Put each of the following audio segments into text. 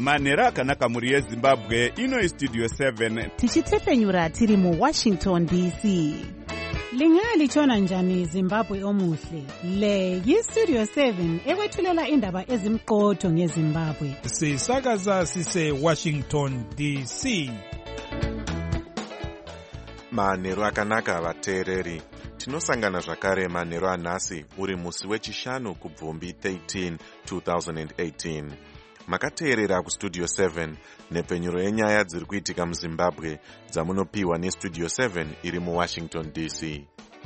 manhero akanaka mhuri yezimbabwe. Ino istudio 7 tichitefenyura tiri muWashington DC. Lingalitshona njani Zimbabwe omuhle? Le yistudio 7 ekwethulela indaba ezimqotho ngeZimbabwe. Sisakaza sise Washington DC. Manhero akanaka vateereri. Tinosangana zvakare manhero anhasi uri musi wechishanu kubvumbi 13 2018. Makateerera kustudio 7 nepfenyuro yenyaya dziri kuitika muZimbabwe dzamunopiwa nestudio 7 iri muWashington DC.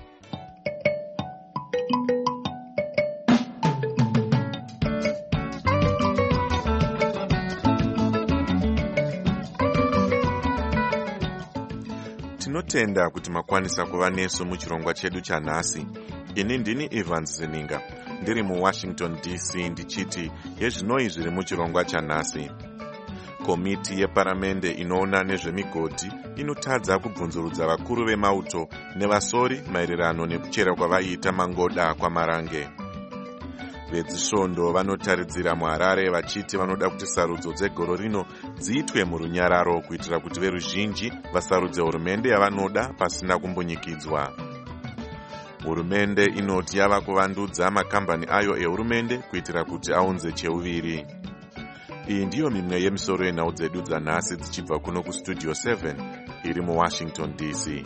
Tinotenda kuti makwanisa kuva nesu muchirongwa chedu chanhasi. Ini ndini Evans Zininga, ndiri muWashington DC ndichiti yezvinoi zviri muchirongwa chanhasi. Komiti yeparamende inoona nezvemigodhi inotadza kubvunzurudza vakuru vemauto nevasori maererano nekuchera kwavaiita mangoda kwamarange. Vedzisvondo vanotaridzira muHarare vachiti vanoda kuti sarudzo dzegoro rino dziitwe murunyararo kuitira kuti veruzhinji vasarudze hurumende yavanoda pasina kumbunyikidzwa. Hurumende inoti yava kuvandudza makambani ayo ehurumende kuitira kuti aunze cheuviri. Iyi ndiyo mimwe yemisoro yenhau dzedu dzanhasi dzichibva kuno kustudio 7 iri muWashington DC.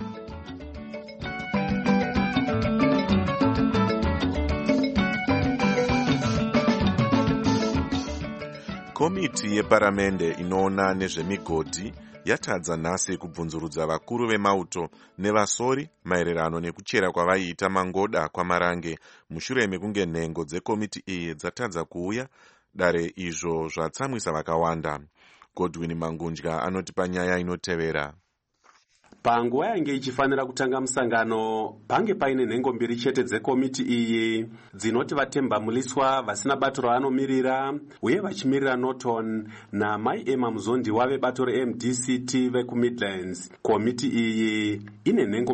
Komiti yeparamende inoona nezvemigodhi yatadza nhasi kubvunzurudza vakuru vemauto nevasori maererano nekuchera kwavaiita mangoda kwamarange mushure mekunge nhengo dzekomiti iyi dzatadza kuuya. Dare izvo zvatsamwisa vakawanda. Godwin Mangunja anoti panyaya inotevera. Panguva yange ichifanira kutanga musangano, pange paine nhengo mbiri chete dzekomiti iyi dzinoti vatemba muliswa vasina bato raanomirira uye vachimirira Norton naMai Emma Muzondi wave bato reMDCT vekuMidlands. Komiti iyi ine nhengo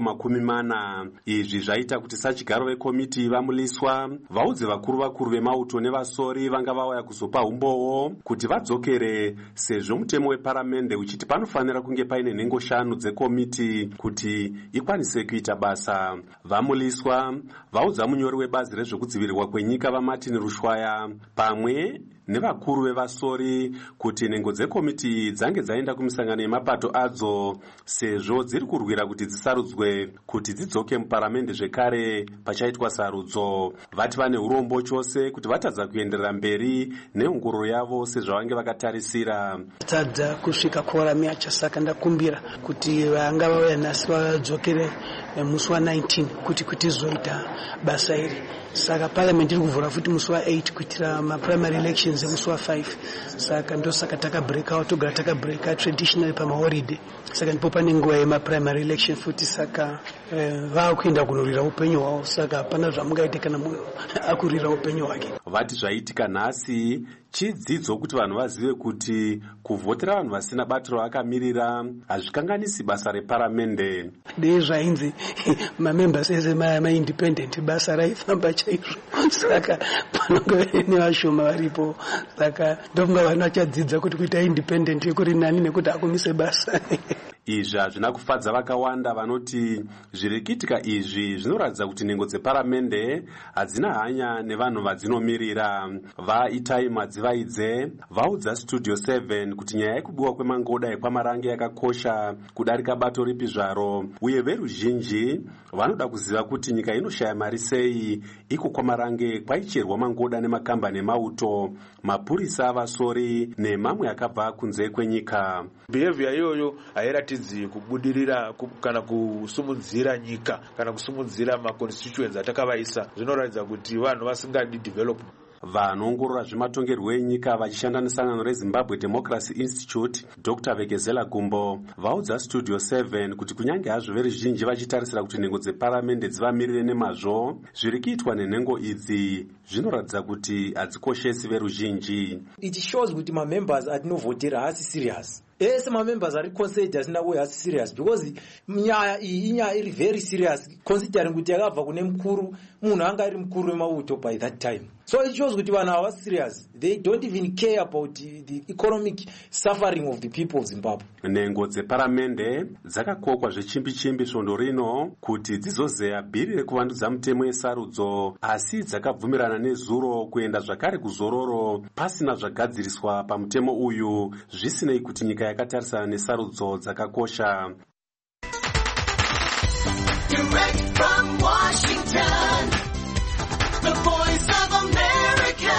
40. Izvi zvaita kuti sachigaro vekomiti vamuliswa vaudze vakuru vemauto nevasori vanga vauya kuzopa umbowo kuti vadzokere, sezvo mutemo weparamende uchiti panofanira kunge paine nhengo 5 dzekomiti kuti ikwanise kuita basa. Vamuliswa vaudza munyori webazi rezvekudzivirirwa kwenyika vaMartin Rushwaya pamwe nevakuru vevasori kuti nhengo dzekomiti dzange dzaenda kumisangano yemapato adzo sezvo dziri kurwira kuti dzisarudzwe kuti dzidzoke muparamende zvekare pachaitwa sarudzo. Vati vane urombo chose kuti vatadza kuenderera mberi neongororo yavo sezvavange vakatarisira. Tadza kusvika kuorami achasaka ndakumbira kuti vanga vauya nhasi vadzokere musi wa19 kuti zoita basa iri. Saka parliament iri kuvhura futi musi wa8 kuitira maprimary elections musi wa5. Saka ndosaka takabreak out, togara takabreak out traditionally pamaholiday. Saka ndipo pane nguva yemaprimary election futi. Saka vakuenda kunorira upenyu hwavo. Saka hapana zvamungaite kana munhu akurira upenyu hwake. Vati zvaitika nhasi chidzidzo kuti vanhu vazive kuti kuvhotera vanhu vasina bato ravakamirira hazvikanganisi basa reparamende. Dei zvainzi mamembers ese maindependent basa raifamba chaizvo. Saka panonge nevashoma varipo. Saka ndofunga vanhu vachadzidza kuti kuita independent kuri nani nekuti akumise basa. Izvi hazvina kufadza vakawanda vanoti zviri kuitika izvi zvinoratidza kuti nhengo dzeparamende hadzina hanya nevanhu vadzinomirira. VaItai Madzivaidze vaudza studio 7 kuti nyaya yekubiwa kwemangoda ekwamarange yakakosha kudarika bato ripi zvaro, uye veruzhinji vanoda kuziva kuti nyika inoshaya mari sei iko kwamarange kwaicherwa mangoda nemakambani emauto, mapurisa avasori nemamwe akabva kunze kwenyika. Behavior iyoyo hairatidzi kubudirira kana kusumudzira nyika kana kusumudzira maconstituents atakavaisa. Zvinoratidza kuti vanhu vasingadi development. Vanoongorora zvematongerwo enyika vachishanda nesangano reZimbabwe Democracy Institute, Dr. Vekezela Gumbo vaudza studio 7 kuti kunyange hazvo veruzhinji vachitarisira kuti nhengo dzeparamende dzivamirire nemazvo, zviri kuitwa nenhengo idzi zvinoratidza kuti hadzikoshesi veruzhinji. It shows kuti mamembers atinovhotera haasi serious. ese mamembers ari consider sina kuya serious because nyaya iyi inyaya iri very serious considering kuti yakabva kune mukuru munhu anga ari mukuru wemauto by that time. So it shows kuti vanhu ava serious. They don't even care about the economic suffering of the people of Zimbabwe. Nhengo dzeparamende dzakakokwa zvechimbi-chimbi svondo rino kuti dzizozeya bhiri rekuvandudza mutemo yesarudzo, asi dzakabvumirana nezuro kuenda zvakare kuzororo pasina zvagadziriswa pamutemo uyu, zvisinei kuti nyika yakatarisana nesarudzo dzakakosha. Direct from Washington, the voice of America,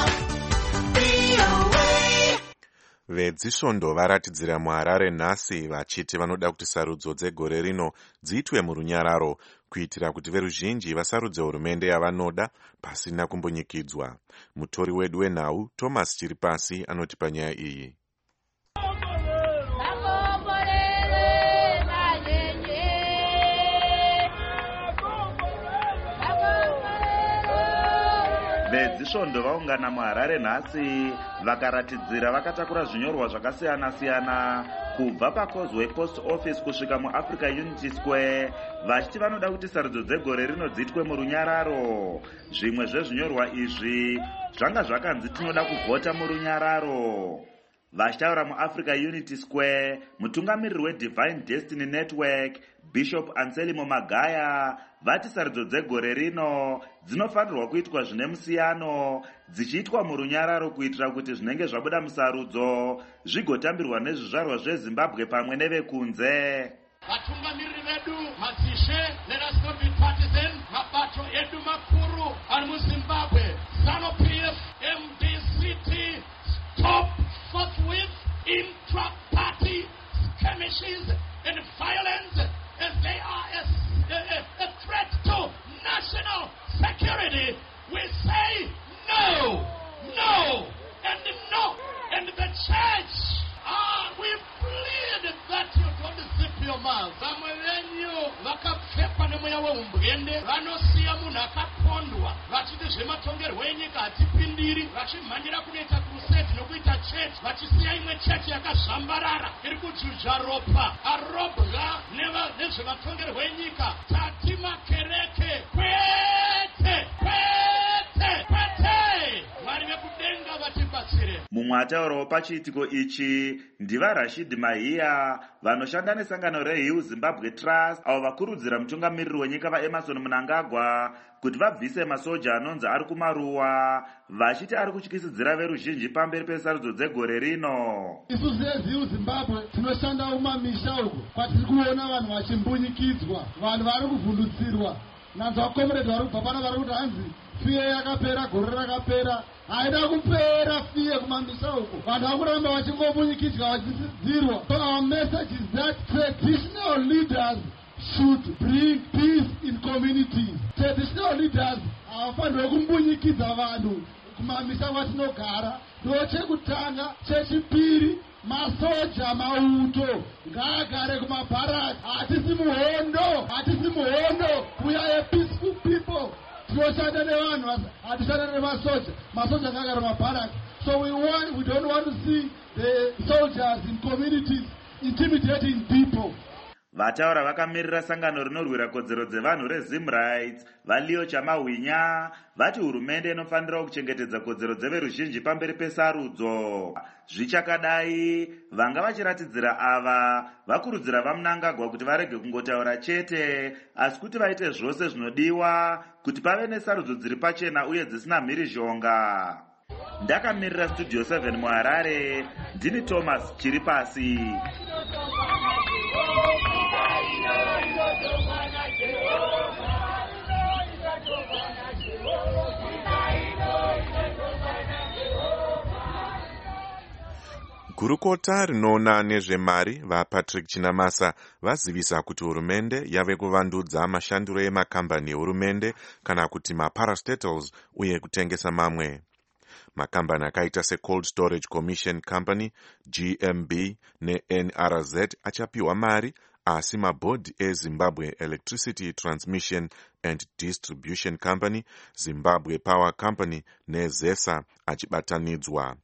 VOA. Vedzisvondo varatidzira muHarare nhasi vachiti vanoda kuti sarudzo dzegore rino dziitwe murunyararo kuitira kuti veruzhinji vasarudze hurumende yavanoda pasina kumbonyikidzwa. Mutori wedu wenhau Thomas Chiripasi anoti panyaya iyi. Vedzisvondo vaungana muHarare nhasi vakaratidzira vakatakura zvinyorwa zvakasiyana-siyana kubva paCauseway Post Office kusvika muAfrica Unity Square vachiti vanoda kuti sarudzo dzegore rino dziitwe murunyararo. Zvimwe zvezvinyorwa izvi zvanga zvakanzi tinoda kuvhota murunyararo. Vachitaura muAfrica Unity Square, mutungamiriri weDivine Destiny Network Bishop Anselmo Magaya vati sarudzo dzegore rino dzinofanirwa kuitwa zvine musiyano, dzichiitwa murunyararo kuitira kuti zvinenge zvabuda musarudzo zvigotambirwa nezvizvarwa zveZimbabwe pamwe nevekunze. Vatungamiriri vedu madzishe, let us not be partisan. Mabato edu makuru ari muZimbabwe, ZANU-PF, MDCT, stop forthwith intra-party skirmishes and violence as they are a threat to national security. We say no, no, and no. And the church, we plead that you don't zip your mouth. Vamwe venyu vakapfekwa nemweya weumbwende vanosiya munhu akapondwa vachiti zvematongerwo enyika hatipindiri, vachimhanyira kunoita crusade nokuita church, vachisiya imwe church yakazvambarara iri kujuja ropa arobwa nezvematongerwo enyika. Tati makereke kwete kwete kwete, Mwari vekudenga vatibatsire. Mumwe ataurawo pachiitiko ichi ndiva Rashid Mahiya vanoshanda nesangano reHill Zimbabwe Trust, avo vakurudzira mutungamiriri wenyika vaEmerson Mnangagwa kuti vabvise masoja anonzi ari kumaruwa, vachiti ari kutyisidzira veruzhinji pamberi pesarudzo dzegore rino. Isu seHill Zimbabwe tinoshanda mumamisha uko kwatiri kuona vanhu vachimbunyikidzwa, vanhu vari kuvhundutsirwa. Nanzwa comrade vari kubva pana vari kuti hanzi fiye yakapera, gore rakapera. Haida kupera fiye kumamisha uko, vanhu vakuramba vachingobunyikidzwa vachisidzirwa. So our message is that traditional leaders should bring peace in communities. Traditional leaders havafanirwa kumbunyikidza vanhu kumamisha kwatinogara. Ndochekutanga. Chechipiri, masoja mauto ngaagare kumabharaki. Hatisi muhondo, we are a peaceful people. Tinoshanda nevanhu, hatishanda nemasoja. Masoja ngaagare kumabharaki. So we don't want to see the soldiers in communities intimidating people. Vataura vakamirira sangano rinorwira kodzero dzevanhu reZim Rights vaLeo Chamahwinya vati hurumende inofanira kuchengetedza kodzero dzeveruzhinji pamberi pesarudzo. Zvichakadai vanga vachiratidzira ava vakurudzira vaMnangagwa kuti varege kungotaura chete asi kuti vaite zvose zvinodiwa kuti pave nesarudzo dziri pachena uye dzisina mhirizhonga. Ndakamirira Studio 7 muHarare, ndini Thomas Chiripasi. Gurukota rinoona nezvemari vaPatrick Chinamasa vazivisa kuti hurumende yave kuvandudza mashandiro emakambani ehurumende kana kuti maparastatals uye kutengesa mamwe. Makambani akaita seCold Storage Commission Company, GMB neNRZ achapiwa mari, asi mabhodhi eZimbabwe Electricity Transmission and Distribution Company, Zimbabwe Power Company neZESA achibatanidzwa.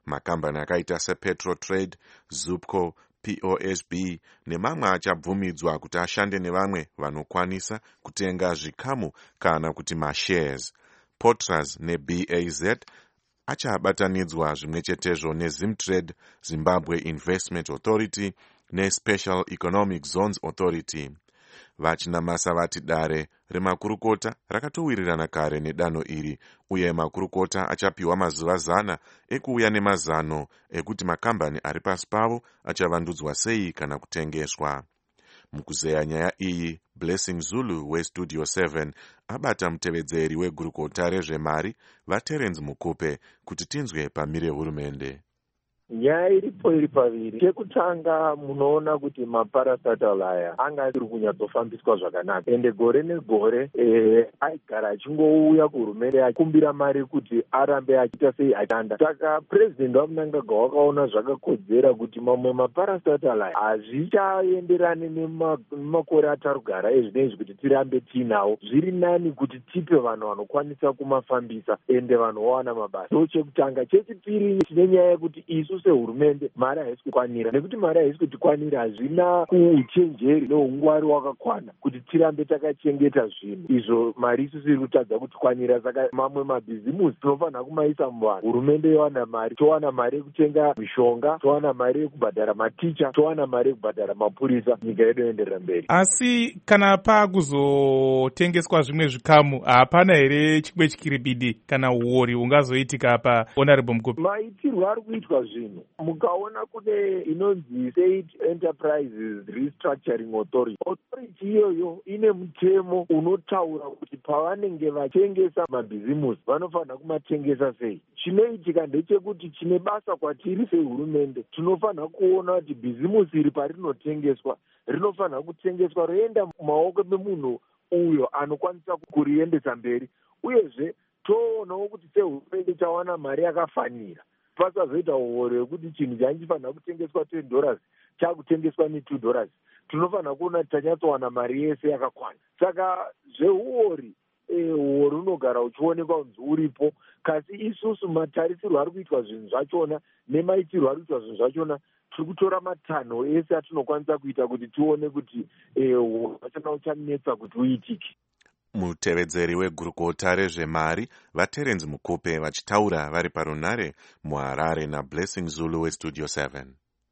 Makambani akaita sePetro Trade, Zupco, POSB nemamwe achabvumidzwa kuti ashande nevamwe vanokwanisa kutenga zvikamu kana kuti mashares. Potras neBAZ achabatanidzwa zvimwe chetezvo neZimtrade, Zimbabwe Investment Authority neSpecial Economic Zones Authority. Vachinamasa vati dare remakurukota rakatowirirana kare nedanho iri, uye makurukota achapiwa mazuva 100 ekuuya nemazano ekuti makambani ari pasi pavo achavandudzwa sei kana kutengeswa. Mukuzeya nyaya iyi, Blessing Zulu weStudio 7 abata mutevedzeri wegurukota rezvemari vaTerence Mukupe kuti tinzwe pamire hurumende. Nyaya iripo iri paviri. Chekutanga munoona kuti maparastatal aya anga ari kunyatsofambiswa zvakanaka, ende gore negore aigara achingouya kuhurumende akumbira mari kuti arambe achiita sei achanda. Saka president waMnangagwa wakaona zvakakodzera kuti mamwe maparastatal aya hazvichaenderani nemakore atari kugara ezvinezvi kuti tirambe tiinawo. Zviri nani kuti tipe vanhu vanokwanisa kumafambisa ende vanhu vawana mabasa. So chekutanga. Chechipiri tine nyaya yekuti isu sehurumende mari haisi kukwanira, nekuti mari haisi kutikwanira hazvina kuuchenjeri neungwari wakakwana kuti tirambe takachengeta zvinhu izvo mari isusu iri kutadza kutikwanira. Saka mamwe mabhizimusi tinofanira kumaisa muvanhu. Hurumende yowana mari, towana mari yekutenga mishonga, towana mari yekubhadhara maticha, towana mari yekubhadhara mapurisa, nyika yedu yoenderera mberi. Asi kana pakuzotengeswa zvimwe zvikamu, hapana here chimwe chikiribidi kana uori ungazoitika pa Honorable Mukupe? Maitirwo ari kuitwa zvinhu. Mukaona kune inonzi State Enterprises Restructuring Authority. Authority iyoyo ine mutemo unotaura kuti pavanenge vatengesa mabhizimusi vanofanira kumatengesa sei. Chinoitika ndechekuti chine basa kwatiri sehurumende, tinofanira kuona kuti bhizimusi iri parinotengeswa rinofanira kutengeswa roenda mumaoko memunhu uyo anokwanisa kuriendesa mberi, uyezve toonawo kuti sehurumende tawana mari yakafanira. Pasazoita uori wekuti chinhu chanchifanira kutengeswa $10 chakutengeswa $2. Tinofanira kuona kuti tanyatsowana mari yese yakakwana. Saka zveuori uori unogara uchionekwa kunzi uripo, kasi isusu matarisirwo ari kuitwa zvinhu zvachona nemaitirwo ari kuitwa zvinhu zvachona tiri kutora matanho ese atinokwanisa kuita kuti tione kuti uori hwachona uchanetsa kuti uitike. Mutevedzeri wegurukota rezvemari vaTerence Mukupe vachitaura vari parunare muHarare naBlessing Zulu weStudio 7.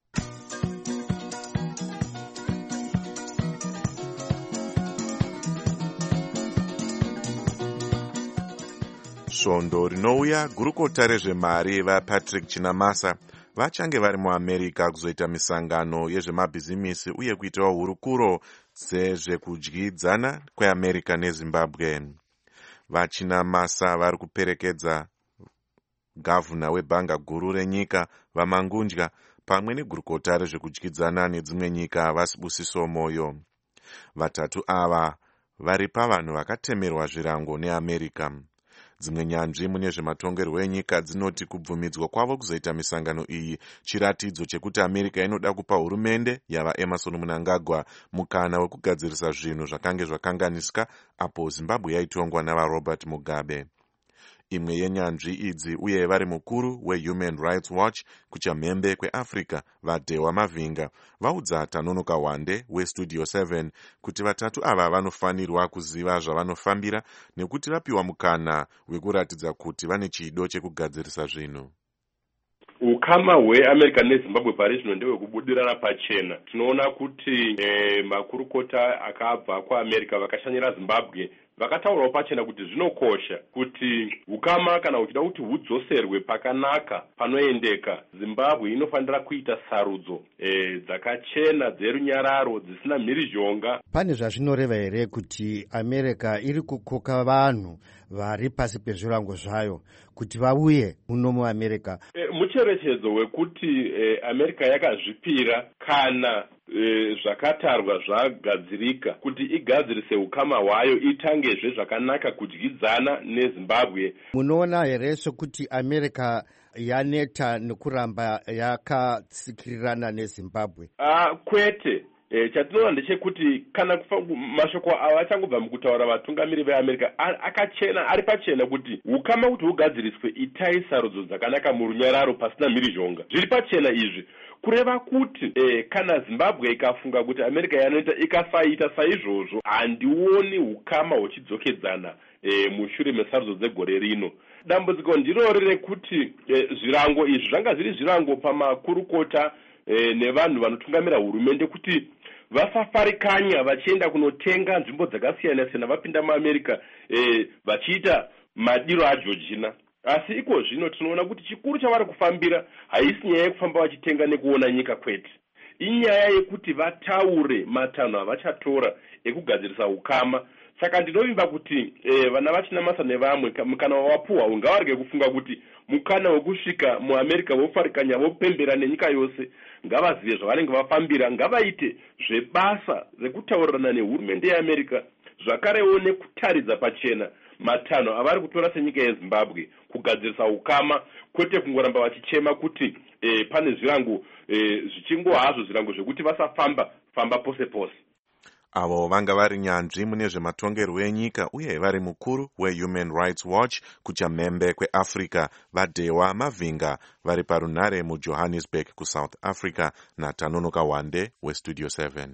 Svondo rinouya, gurukota rezvemari vaPatrick Chinamasa vachange vari muAmerica kuzoita misangano yezvemabhizimisi uye kuitawo hurukuro sezvekudyidzana kweAmerica neZimbabwe. VaChinamasa vari kuperekedza gavhuna webhanga guru renyika vaMangundya pamwe negurukota rezvekudyidzana nedzimwe nyika vaSibusiso Moyo. Vatatu ava vari pavanhu vakatemerwa zvirango neAmerica. Dzimwe nyanzvi mune zvematongerwo enyika dzinoti kubvumidzwa kwavo kuzoita misangano iyi chiratidzo chekuti America inoda kupa hurumende yavaEmerson Mnangagwa mukana wekugadzirisa zvinhu zvakange zvakanganisika apo Zimbabwe yaitongwa navaRobert Mugabe. Imwe yenyanzvi idzi uye vari mukuru weHuman Rights Watch kuchamhembe kweAfrica vaDhewa Mavinga vaudza Tanonoka Wande weStudio 7 kuti vatatu ava vanofanirwa kuziva zvavanofambira nekuti vapiwa mukana wekuratidza kuti vane chido chekugadzirisa zvinhu. Ukama hweAmerica neZimbabwe pari zvino ndewekubudirana pachena. Tinoona kuti makurukota akabva kuAmerica vakashanyira Zimbabwe vakataurawo pachena kuti zvinokosha kuti ukama kana uchida kuti hudzoserwe pakanaka panoendeka, Zimbabwe inofanira kuita sarudzo dzakachena dzerunyararo dzisina mhirizhonga. Pane zvazvinoreva here kuti America iri kukoka vanhu vari pasi pezvirango zvayo kuti vauye muno muAmerica? Mucherechedzo wekuti America yakazvipira kana zvakatarwa zvagadzirika kuti igadzirise ukama hwayo itangezve zvakanaka kudyidzana neZimbabwe. Munoona here sokuti America yaneta nekuramba yakasikirirana neZimbabwe? Kwete. chatinoona ndechekuti kana mashoko ava achangobva mukutaura vatungamiri veamerica akachena ari pachena kuti ukama kuti hugadziriswe itai sarudzo dzakanaka murunyararo pasina mhirizhonga. Zviri pachena izvi kureva kuti kana Zimbabwe ikafunga kuti America yanoita ikasaita saizvozvo, handioni ukama huchidzokedzana mushure mesarudzo dzegore rino. Dambudziko ndiro rekuti zvirango izvi zvanga zviri zvirango pamakurukota nevanhu vanotungamira hurumende kuti vasafarikanya vachienda kunotenga nzvimbo dzakasiyana siyana vapinda muAmerica vachiita madiro aJorgina. Asi iko zvino tinoona kuti chikuru chavari kufambira haisi nyaya yekufamba vachitenga nekuona nyika kwete, inyaya yekuti vataure matanho avachatora ekugadzirisa ukama. Saka ndinovimba kuti vana vachinamasa nevamwe mukana wavapuhwa ungavarege kufunga kuti mukana wekusvika muAmerica vofarikanya vopembera nenyika yose. Ngavazive zvavanenge vafambira, ngavaite zvebasa rekutaurirana nehurumende yeAmerica, zvakarewo nekutaridza pachena matanho avari kutora senyika yeZimbabwe kugadzirisa ukama, kwete kungoramba vachichema kuti pane zvirango zvichingo hazvo zvirango zvekuti vasafamba pose pose. Avo vanga vari nyanzvi mune zvematongerwo enyika uye vari mukuru weHuman Rights Watch kuchamhembe kweAfrica vaDewa Mavhinga vari parunhare muJohannesburg kuSouth Africa naTanonoka Wande weStudio 7.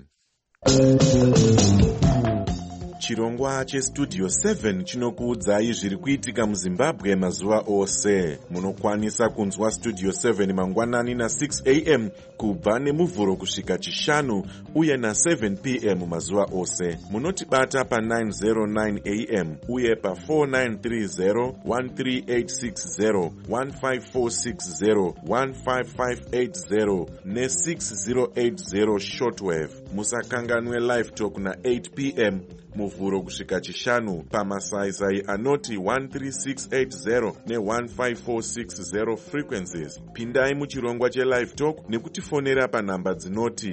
Chirongwa cheStudio 7 chinokuudzai zviri kuitika muZimbabwe mazuva ose. Munokwanisa kunzwa Studio 7 mangwanani na6 am kubva nemuvhuro kusvika chishanu uye na7 pm mazuva ose. Munotibata pa909 am uye pa4930, 13860, 15460, 15580 ne6080 shortwave. Musakanganwe live talk na8 pm muvhuro kusvika chishanu pamasaisai anoti 13680 ne15460 frequencies. Pindai muchirongwa chelive talk nekutifonera panhamba dzinoti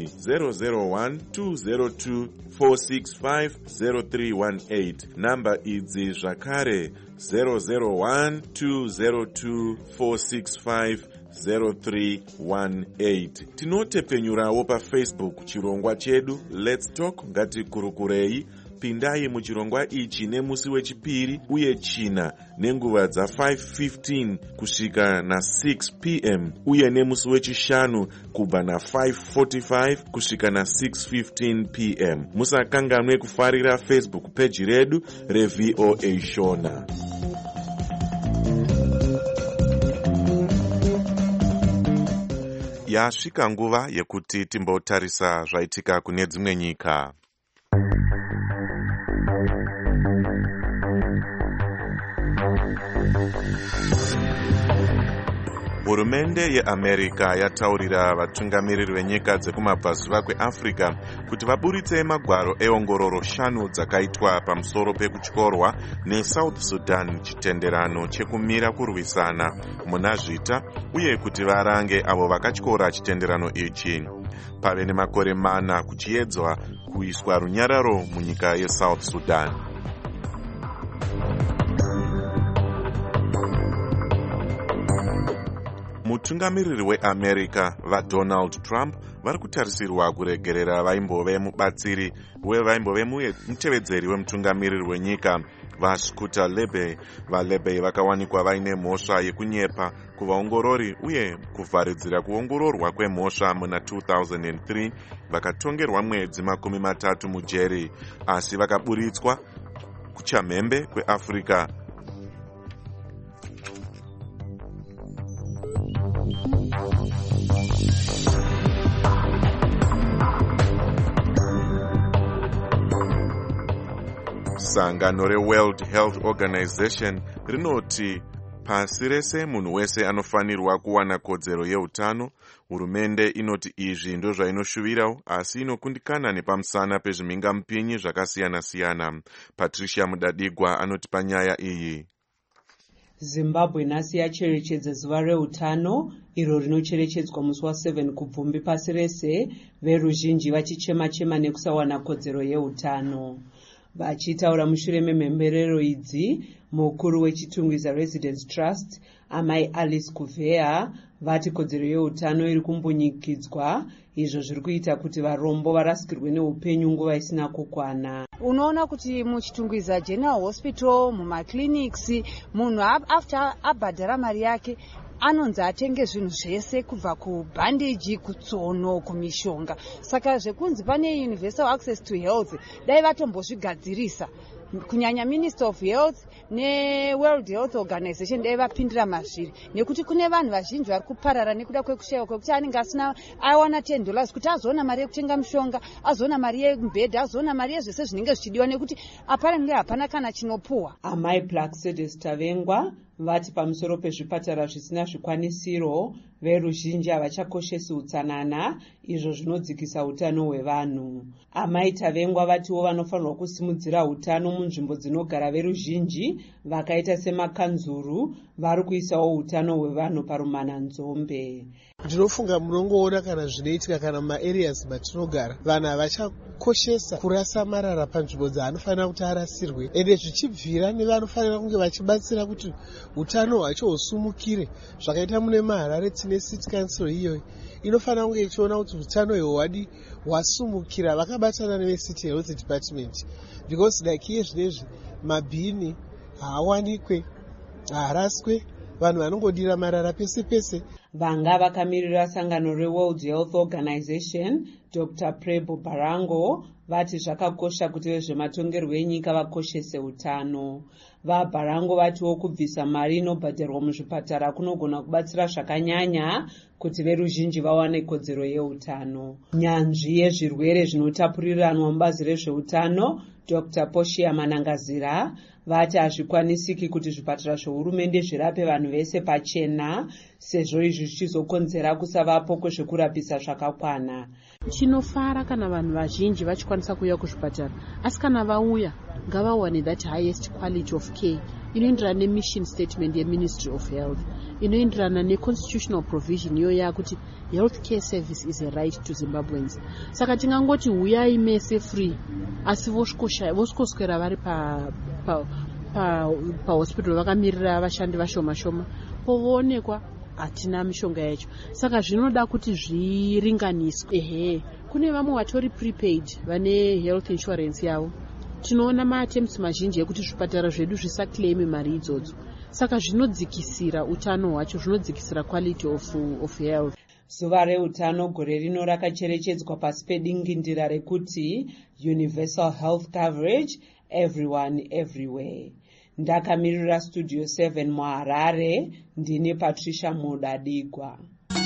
001-202-465-0318. Namba idzi zvakare 001-202-465-0318. Tinotepenyurawo paFacebook chirongwa chedu Let's Talk ngatikurukurei. Pindai muchirongwa ichi nemusi wechipiri uye china nenguva dza5:15 kusvika na6 pm uye nemusi wechishanu kubva na5:45 kusvika na6:15 pm. Musakanganwe kufarira Facebook page redu reVOA Shona. Yasvika nguva yekuti timbotarisa zvaitika kune dzimwe nyika. Hurumende yeAmerica yataurira vatungamiriri venyika dzekumabvazuva kweAfrica kuti vaburitse magwaro eongororo 5 dzakaitwa pamusoro pekutyorwa neSouth Sudan chitenderano chekumira kurwisana muna zvita uye kuti varange avo vakatyora chitenderano ichi. Pave nemakore 4 kuchiedzwa kuiswa runyararo munyika yeSouth Sudan. Mutungamiriri weAmerica vaDonald Trump vari kutarisirwa kuregerera vaimbove mubatsiri vaimbove mutevedzeri wemutungamiriri wenyika vaScooter Lebey. VaLebey vakawanikwa vaine mhosva yekunyepa kuvaongorori uye kuvharidzira kuongororwa kwemhosva muna 2003. Vakatongerwa mwedzi 30 mujeri asi vakaburitswa kuchamhembe kweAfrica. Sangano reWorld Health Organization rinoti pasi rese munhu wese anofanirwa kuwana kodzero yeutano. Hurumende inoti izvi ndozvainoshuvirawo asi inokundikana nepamusana pezvimhingamupinyi zvakasiyana siyana. Patricia Mudadigwa anoti panyaya iyi. Zimbabwe nhasi yacherechedza zuva reutano iro rinocherechedzwa musi wa7 kubvumbi pasi rese, veruzhinji vachichema-chema nekusawana kodzero yeutano. Vachitaura mushure memhemberero idzi, mukuru wechitungwiza Residence Trust, amai Alice Kuvea, vati kodzero yeutano iri kumbunyikidzwa, izvo zviri kuita kuti varombo varasikirwe neupenyu nguva isina kukwana. Unoona kuti muchitungwiza General Hospital, mumakliniksi, munhu after abhadhara mari yake anonzi atenge zvinhu zvese kubva kubhandiji, kutsono, kumishonga. Saka zvekunzi pane universal access to health dai vatombozvigadzirisa, kunyanya Minister of Health neWorld Health Organization dai vapindira mazviri, nekuti kune vanhu vazhinji vari kuparara nekuda kwekushayiwa kwekuti anenge asina awana $10 kuti azoona mari yekutenga mishonga, azoona mari yemubhedha, azoona mari yezvese zvinenge zvichidiwa, nekuti apparently hapana kana chinopuwa. Amai Plaxides Tavengwa vati pamusoro pezvipatara zvisina zvikwanisiro, veruzhinji havachakoshesi utsanana, izvo zvinodzikisa utano hwevanhu. Amai Tavengwa vatiwo vanofanirwa kusimudzira utano munzvimbo dzinogara veruzhinji, vakaita semakanzuru, vari kuisawo utano hwevanhu parumananzombe. Ndinofunga munongoona kana zvinoitika kana mumaareas matinogara, vanhu havachakoshesa kurasa marara panzvimbo dzaanofanira kuti arasirwe, ende zvichibvira nevanofanira kunge vachibatsira kuti utano hwacho husumukire, zvakaita mune maHarare tine city council iyoyi inofanira kunge ichiona kuti utano ihwadi hwasumukira, vakabatana nevecity health department, because like iye zvinezvi mabhini haawanikwe, haaraswe, vanhu vanongodira marara pese pese. Vanga vakamirira sangano reWorld Health Organization, Dr. Prebo Barango, vati zvakakosha kuti vezvematongerwo enyika vakoshese utano. VaBarango vatiwo kubvisa mari inobhadharwa muzvipatara kunogona kubatsira zvakanyanya kuti veruzhinji vawane kodzero yeutano. Nyanzvi yezvirwere zvinotapuriranwa mubazi rezveutano, Dr. Poshia Manangazira, vati hazvikwanisiki kuti zvipatara zvehurumende zvirape vanhu vese pachena, sezvo izvi zvichizokonzera kusavapo kwezvekurapisa zvakakwana. Chinofara kana vanhu vazhinji vachikwanisa kuuya kuzvipatara, asi kana vauya ngavawane that highest quality of care inoenderana nemission statement yeMinistry of Health, inoenderana neconstitutional provision iyo yakuti health care service is a right to Zimbabweans. Saka tingangoti huyai mese free, asi voskoswera vari pahospital vakamirira vashandi vashoma shoma, povoonekwa hatina mishonga yacho. Saka zvinoda kuti zviringaniswe. Kune vamwe vatori prepaid vane health insurance yavo. Tinoona maattempts mazhinji ekuti zvipatara zvedu zvisaclaim mari idzodzo. Saka zvinodzikisira utano hwacho, zvinodzikisira quality of health. Zuva reutano gore rino rakacherechedzwa pasi pedingindira rekuti universal health coverage, everyone everywhere. Ndakamirira Studio 7 muHarare, ndine Patricia Mudadigwa.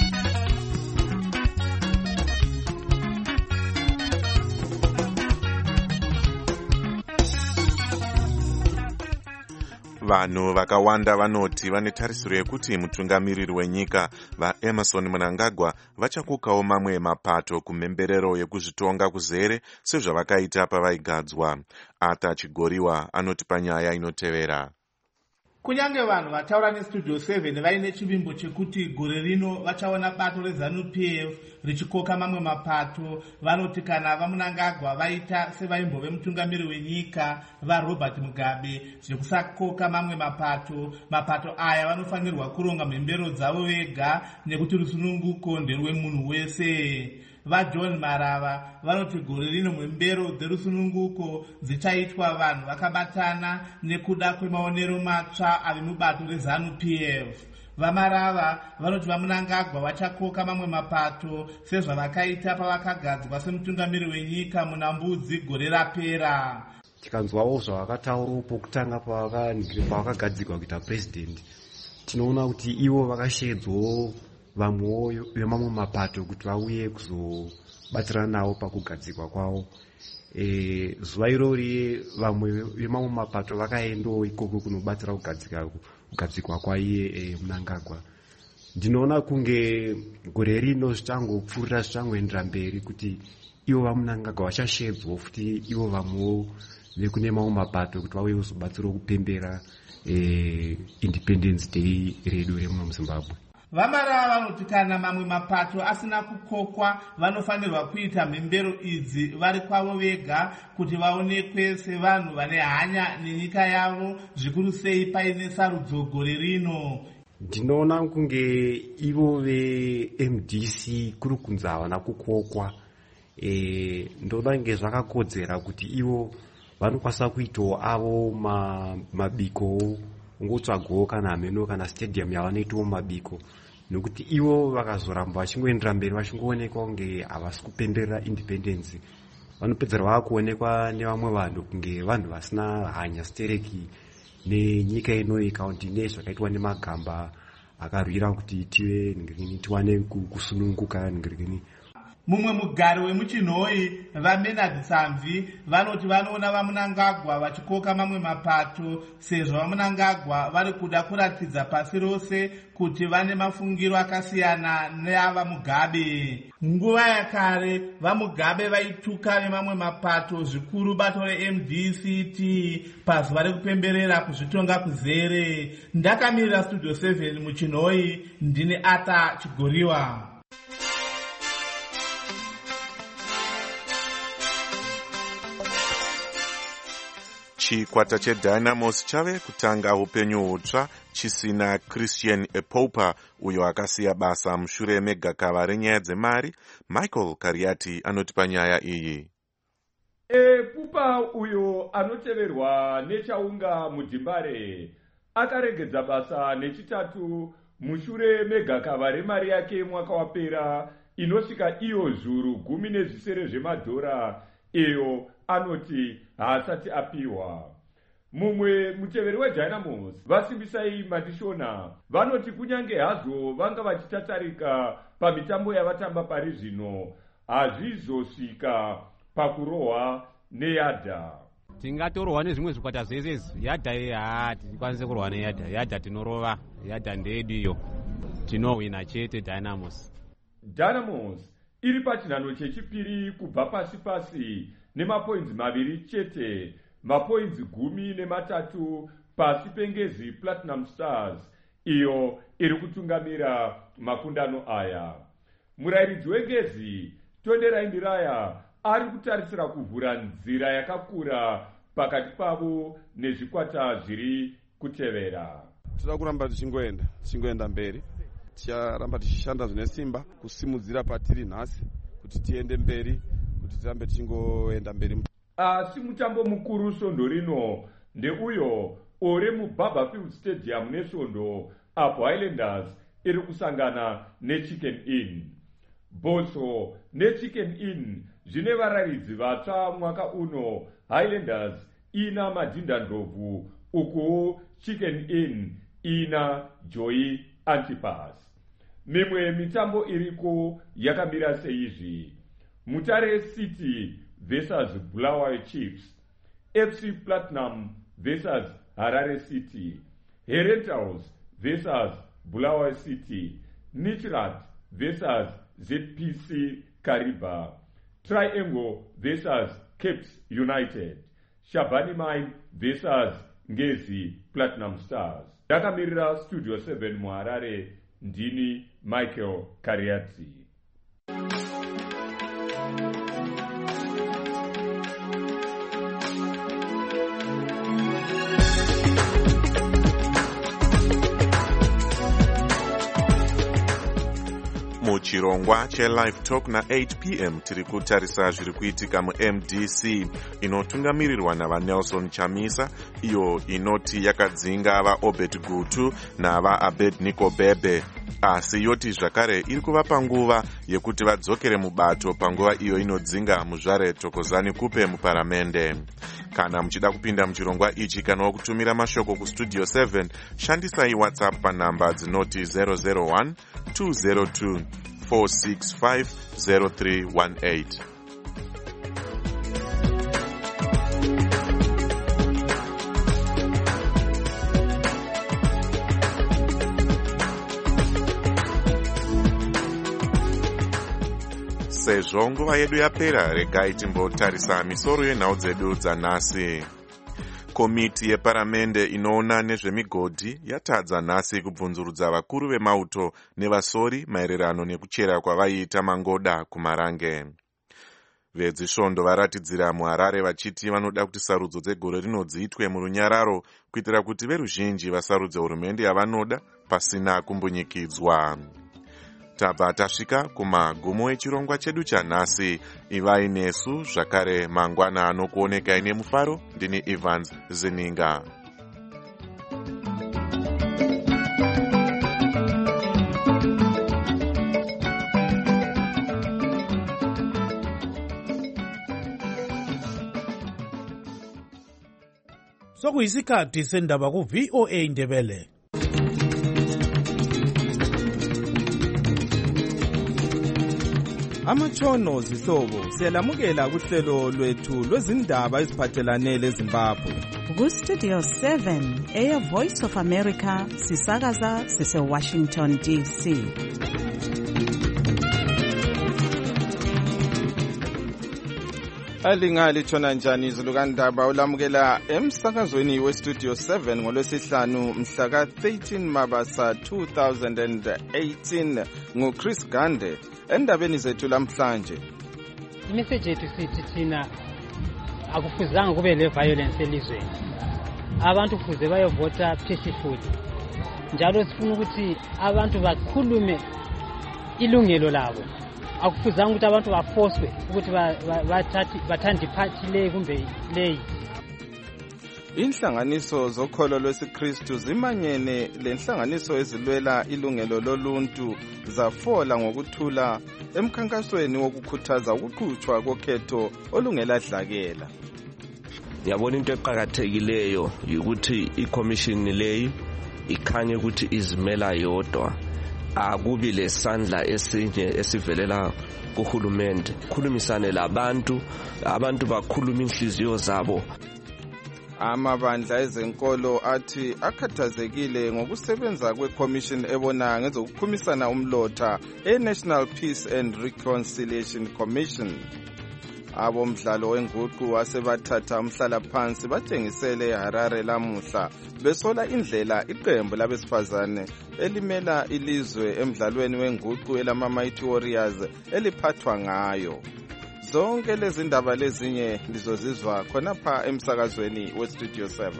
Vanhu vakawanda vanoti vane tarisiro yekuti mutungamiriri wenyika vaEmerson Mnangagwa vachakukawo mamwe mapato kumhemberero yekuzvitonga kuzere sezvavakaita pavaigadzwa. Arthur Chigoriwa anoti panyaya inotevera. Kunyange vanhu vataura neStudio 7 vaine chivimbo chekuti gore rino vachaona bato reZANU-PF richikoka mamwe mapato, vanoti kana vaMnangagwa vaita sevaimbove mutungamiri wenyika vaRobert Mugabe zvekusakoka mamwe mapato aya vanofanirwa kuronga mhembero dzavo vega nekuti rusununguko nderwemunhu wese. VaJohn Marava vanoti gore rino mhembero dzerusununguko dzichaitwa vanhu vakabatana nekuda kwemaonero matsva ave mubato reZANU-PF. VaMarava vanoti vaMnangagwa vachakoka mamwe mapato sezvavakaita pavakagadzwa semutungamiri wenyika muna Mbudzi gore rapera. Tikanzwawo zvavakataurawo pokutanga pavakagadzirwa kuita president, tinoona kuti ivo vakashedzwawo vamwewo vemamwe mapato kuti vauye kuzobatsirana navo pakugadzirwa kwavo. Zuva irori vamwe vemamwe mapato vakaendawo ikoko kunobatsira kugadzirwa kwaiye Mnangagwa. Ndinoona kunge gore rino zvichangopfuurira zvichangoendera mberi kuti ivo vaMnangagwa vachashedzwawo futi ivo vamwewo vekune mamwe mapato kuti vauye kuzobatsira kupembera Independence Day redu remuno muZimbabwe. Vamarara vanoti kana mamwe mapato asina kukokwa vanofanirwa kuita mhembero idzi vari kwavo vega kuti vaonekwe sevanhu vane hanya nenyika yavo, zvikuru sei paine sarudzo gore rino. Ndinoona kunge ivo veMDC kuri kunzi havana kukokwa. Ndoda nge zvakakodzera kuti ivo vanokwanisa kuitawo avo mabiko ngotsvagawo kana hameno kana stadium yavanoitawo mabiko, nokuti ivo vakazoramba vachingoendera mberi vachingoonekwa kunge havasi kupemberera independence, vanopedzera vakuonekwa nevamwe vanhu kunge vanhu vasina hanya stereki nenyika inoyi kaundi nezvakaitwa nemagamba akarwira kuti tive tiwane kusununguka ningirigini. Mumwe mugari wemuchinhoi vaMenard Samvi vanoti vanoona vaMunangagwa vachikoka mamwe mapato sezvo vaMunangagwa vari kuda kuratidza pasi rose kuti vane mafungiro akasiyana neava Mugabe. Nguva yakare vaMugabe vaituka nemamwe mapato zvikuru bato reMDCT pazuva rekupemberera kuzvitonga kuzere. Ndakamirira Studio 7 muchinhoi, ndine Ata Chigoriwa. Chikwata cheDynamos chave kutanga upenyu hutsva chisina Christian Epopa uyo akasiya basa mushure megakava renyaya dzemari. Michael Kariati anotipa nyaya iyi. Epopa uyo anoteverwa nechaunga Mudimbare akaregedza basa nechitatu mushure megakava remari yake mwaka wapera inosvika iyo zviuru 10 zvemadhora iyo anoti haasati apiwa. Mumwe muteveri weDynamos Vasimbisai Madishona vanoti kunyange hazvo vanga vachitatarika pamitambo yavatamba pari zvino hazvizosvika pakurohwa neyadha. Tingatorwa nezvimwe zvikwata zvese yadha tikwanise kurwa neyadha. Yadha tinorova, yadha ndedu iyo, tinowina chete Dynamos. Dynamos iri pachinhano chechipiri kubva pasi nemapoints 2 chete, mapoints 13 pasi pengezi Platinum Stars iyo iri kutungamira makundano aya. Murayiridzi wengezi Tondera Indiraya ari kutarisira kuvhura nzira yakakura pakati pavo nezvikwata zviri kutevera. Tinoda kuramba tichingoenda mberi, ticharamba tichishanda zvine simba kusimudzira patiri nhasi kuti tiende mberi, kuti tirambe tichingoenda mberi. Asi mutambo mukuru svondo rino ndeuyo ore muBarberfield Stadium nesvondo apo Highlanders iri kusangana neChicken Inn. Boso neChicken Inn zvine vararidzi vatsva mwaka uno. Highlanders ina Madinda Ndlovu uku Chicken Inn ina Joy Antipas. Mimwe mitambo iriko yakamira seizvi: Mutare City versus Bulawayo Chiefs, FC Platinum versus Harare City, Herentals versus Bulawayo City, Nichirat versus ZPC Kariba, Triangle versus Capes United, Shabani Mine versus Ngezi Platinum Stars. Ndakamirira Studio 7 muHarare, ndini Michael Kariati. Muchirongwa cheLive Talk na8 p.m. tiri kutarisa zviri kuitika muMDC inotungamirirwa navaNelson Chamisa, iyo inoti yakadzinga vaObed Gutu navaAbednego Bebe, asi yoti zvakare iri kuvapa nguva yekuti vadzokere mubato panguva iyo inodzinga muzvare Thokozani Kupe muparamende. Kana muchida kupinda muchirongwa ichi kana kutumira mashoko kustudio 7, shandisai WhatsApp panhamba dzinoti 001 202 465 0318. Sezvo nguva yedu yapera, regai timbotarisa misoro yenhau dzedu dzanhasi. komiti yeparamende inoona nezvemigodhi yatadza nhasi kubvunzurudza vakuru vemauto nevasori maererano nekuchera kwavaiita mangoda kumarange. Vedzisvondo varatidzira muHarare vachiti vanoda kuti sarudzo dzegore rino dziitwe murunyararo kuitira kuti veruzhinji vasarudze hurumende yavanoda pasina kumbunyikidzwa. Tabva tasvika kumagumo echirongwa chedu chanhasi. Ivai nesu zvakare mangwana anokuonekai nemufaro. Ndini Evans Zininga. Sokuyisikhathi sendaba ku VOA Ndebele. Amatshono zihlobo siyalamukela kuhlelo lwethu lwezindaba eziphathelane leZimbabwe. Ku Studio 7 Air Voice of America sisakaza sise Washington DC. Alingali thona njani izulu kandaba ulamukela emsakazweni weStudio 7 ngolwesihlanu mhla ka 13 Mabasa 2018 nguChris Gande. Endabeni zethu lamhlanje imessage yethu sithi thina akufuzanga kube le violence elizweni. Abantu kufuze bayovota peacefully. Njalo sifuna ukuthi abantu bakhulume ilungelo labo. Akufuzanga ukuthi abantu bafoswe ukuthi bathande party le kumbe leyi. Inhlanganiso zokholo lwesiKristu zimanyene lenhlanganiso ezilwela ilungelo loluntu zafola ngokuthula emkhankasweni wokukhuthaza ukuqhutshwa kokhetho olungeladlakela. Ngiyabona into eqhakathekileyo ukuthi iCommission leyi ikhanye ukuthi izimela yodwa. Akubi lesandla esinye esivelela kuhulumende. Khulumisane labantu, abantu bakhuluma inhliziyo zabo. Amabandla ezenkolo athi akhathazekile ngokusebenza kweCommission ebona ngezokukhumisana umlotha eNational Peace and Reconciliation Commission. Abomdlalo wenguqu asebathatha umhlala phansi bathengisele eHarare lamuhla besola indlela iqembu labesifazane elimela ilizwe emdlalweni wenguqu elama-Mighty Warriors eliphathwa ngayo. Zonke lezi ndaba lezinye lizozizwa khonapha emsakazweni weStudio 7.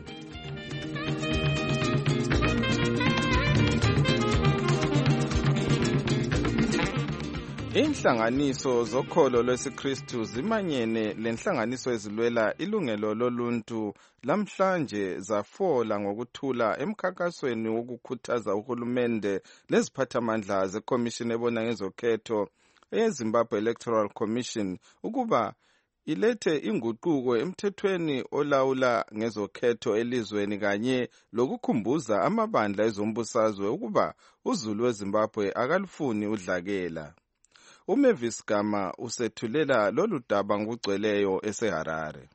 Inhlanganiso zokholo lwesiKristu zimanyene lenhlanganiso ezilwela ilungelo loluntu lamhlanje zafola ngokuthula emkhankasweni wokukhuthaza uhulumende leziphathamandla zeCommission ebona ngezokhetho eZimbabwe Electoral Commission ukuba ilethe inguquko emthethweni olawula ngezokhetho elizweni kanye lokukhumbuza amabandla ezombusazwe ukuba uzulu weZimbabwe akalufuni udlakela. uMavis Gama usethulela lolu daba ngokugcweleyo eseHarare.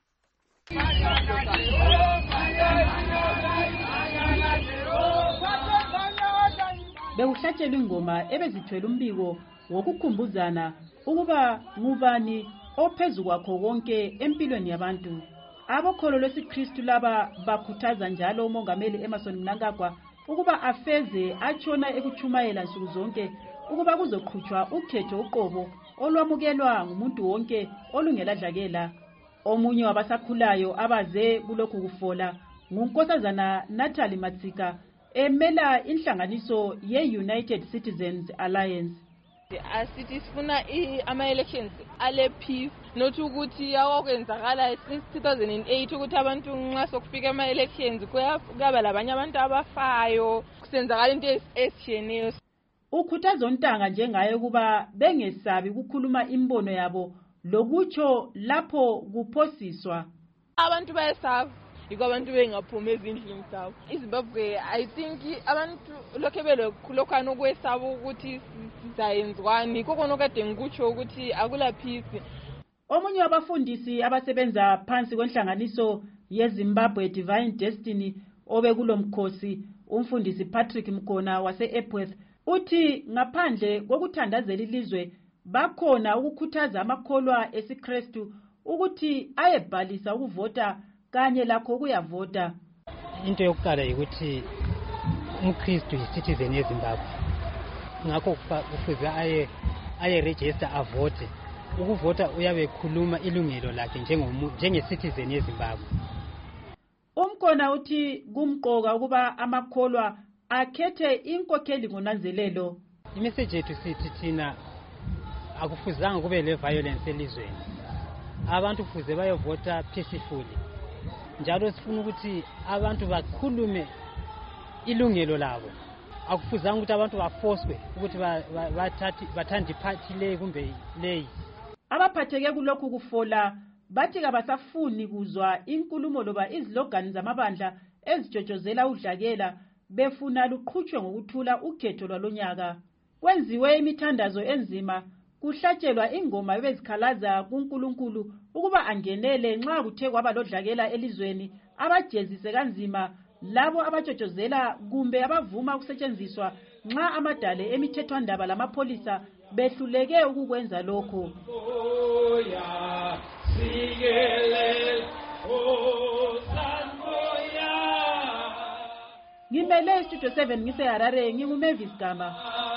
Bekuhlatshelwa ingoma ebezithwele umbiko wokukhumbuzana ukuba ngubani ophezu kwakho konke empilweni yabantu. Abokholo lwesiKristu laba bakhuthaza njalo umongameli Emmerson Mnangagwa ukuba afeze atshona ekuchumayela nsuku zonke ukuba kuzoqhutshwa ukhetho uqobo olwamukelwa ngumuntu wonke olungeladlakela. Omunye wabasakhulayo abaze kulokhu kufola ngunkosazana Natalie Matsika emela inhlanganiso ye-United Citizens Alliance. Asithi sifuna ama-elections ale peace, not ukuthi yakwenzakala since 2008 ukuthi abantu nxa sokufika ama-elections kuyaba labanye abantu abafayo kusenzakala into ezitshiyeneyo. Ukhuthaza uNtanga njengaye ukuba bengesabi ukukhuluma imbono yabo lokutsho lapho kuphosiswa. Abantu bayesaba yiko abantu bengaphumi ezindlini zabo. iZimbabwe I think abantu lokho belokhulokwana okwesaba ukuthi sizayenzwani kokona kade ngikutsho ukuthi akula peace. Omunye wabafundisi abasebenza phansi kwenhlanganiso yeZimbabwe Divine Destiny obekulomkhosi umfundisi Patrick Mkona wase-Epworth uthi ngaphandle kokuthandazela ilizwe bakhona ukukhuthaza amakholwa esiKristu ukuthi ayebhalisa ukuvota kanye lakho kuyavota. Into yokuqala ukuthi umKristu yi-citizen yeZimbabwe, ngakho kufuze aye register avote. Ukuvota uyabe ekhuluma ilungelo lakhe njenge-citizen yeZimbabwe. Umkhona uthi kumqoka ukuba amakholwa akhethe inkokheli ngonanzelelo. Imessage yethu sithi thina akufuzanga kube le-violence elizweni. Abantu kufuze bayovota peacefully. Njalo sifuna ukuthi abantu bakhulume ilungelo labo. Akufuzanga ukuthi abantu bafoswe ukuthi bathande iphathi le kumbe leyi. Abaphatheke kulokhu kufola bathi kabasafuni kuzwa inkulumo loba izilogani zamabandla ezijojozela udlakela, befuna luqhutshwe ngokuthula ukhetho lwalonyaka. Kwenziwe imithandazo enzima, kuhlatshelwa ingoma ebezikhalaza kuNkulunkulu ukuba angenele nxa kuthe kwaba lodlakela elizweni, abajezise kanzima labo abajojozela kumbe abavuma ukusetshenziswa nxa amadale emithethwandaba lamapholisa behluleke ukukwenza lokho. Ngimele Studio 7 ngiseHarare, nginguMavis Gama.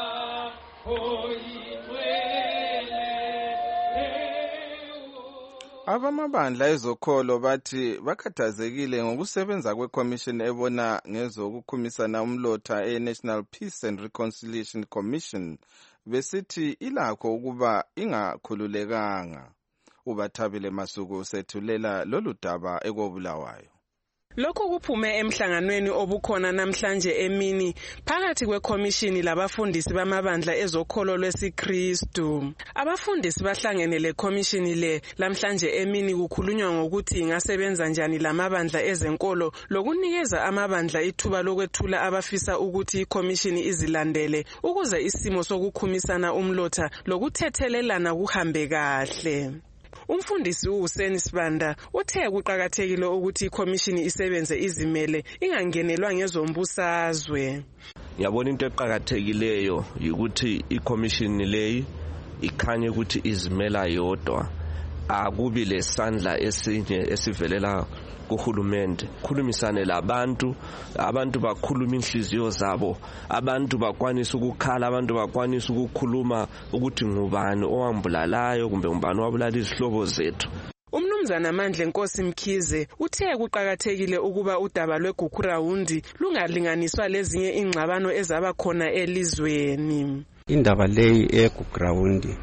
Abamabandla ezokholo bathi bakhathazekile ngokusebenza kweCommission ebona ngezokukhumisana umlotha e-National Peace and Reconciliation Commission, besithi ilakho ukuba ingakhululekanga. UBathabile Masuku usethulela lolu daba ekobulawayo. Lokho kuphume emhlanganweni obukhona namhlanje emini phakathi kwekhomishini labafundisi bamabandla ezokholo lwesiKristu. Abafundisi bahlangene lekhomishini le namhlanje emini kukhulunywa ngokuthi ingasebenza njani lamabandla ezenkolo lokunikeza amabandla ithuba lokwethula abafisa ukuthi ikhomishini izilandele ukuze isimo sokukhumisana umlotha lokuthethelelana kuhambe kahle. Umfundisi uHussein Sibanda uthe kuqhakathekile ukuthi ikhomishini isebenze izimele ingangenelwa ngezombusazwe. Ngiyabona into eqhakathekileyo ukuthi ikhomishini leyi ikhanye ukuthi izimela yodwa, akubi lesandla esinye esivelela kuhulumende. Khulumisane labantu, abantu bakhuluma inhliziyo zabo, abantu bakwanisa ukukhala, abantu bakwanisa ukukhuluma ukuthi ngubani owambulalayo kumbe ngubani owabulala izihlobo zethu. Umnumzana Amandla Nkosi Mkhize uthe kuqhakathekile ukuba udaba lweGukurawundi lungalinganiswa lezinye ingxabano ezaba khona elizweni. Indaba leyi eGukurawundi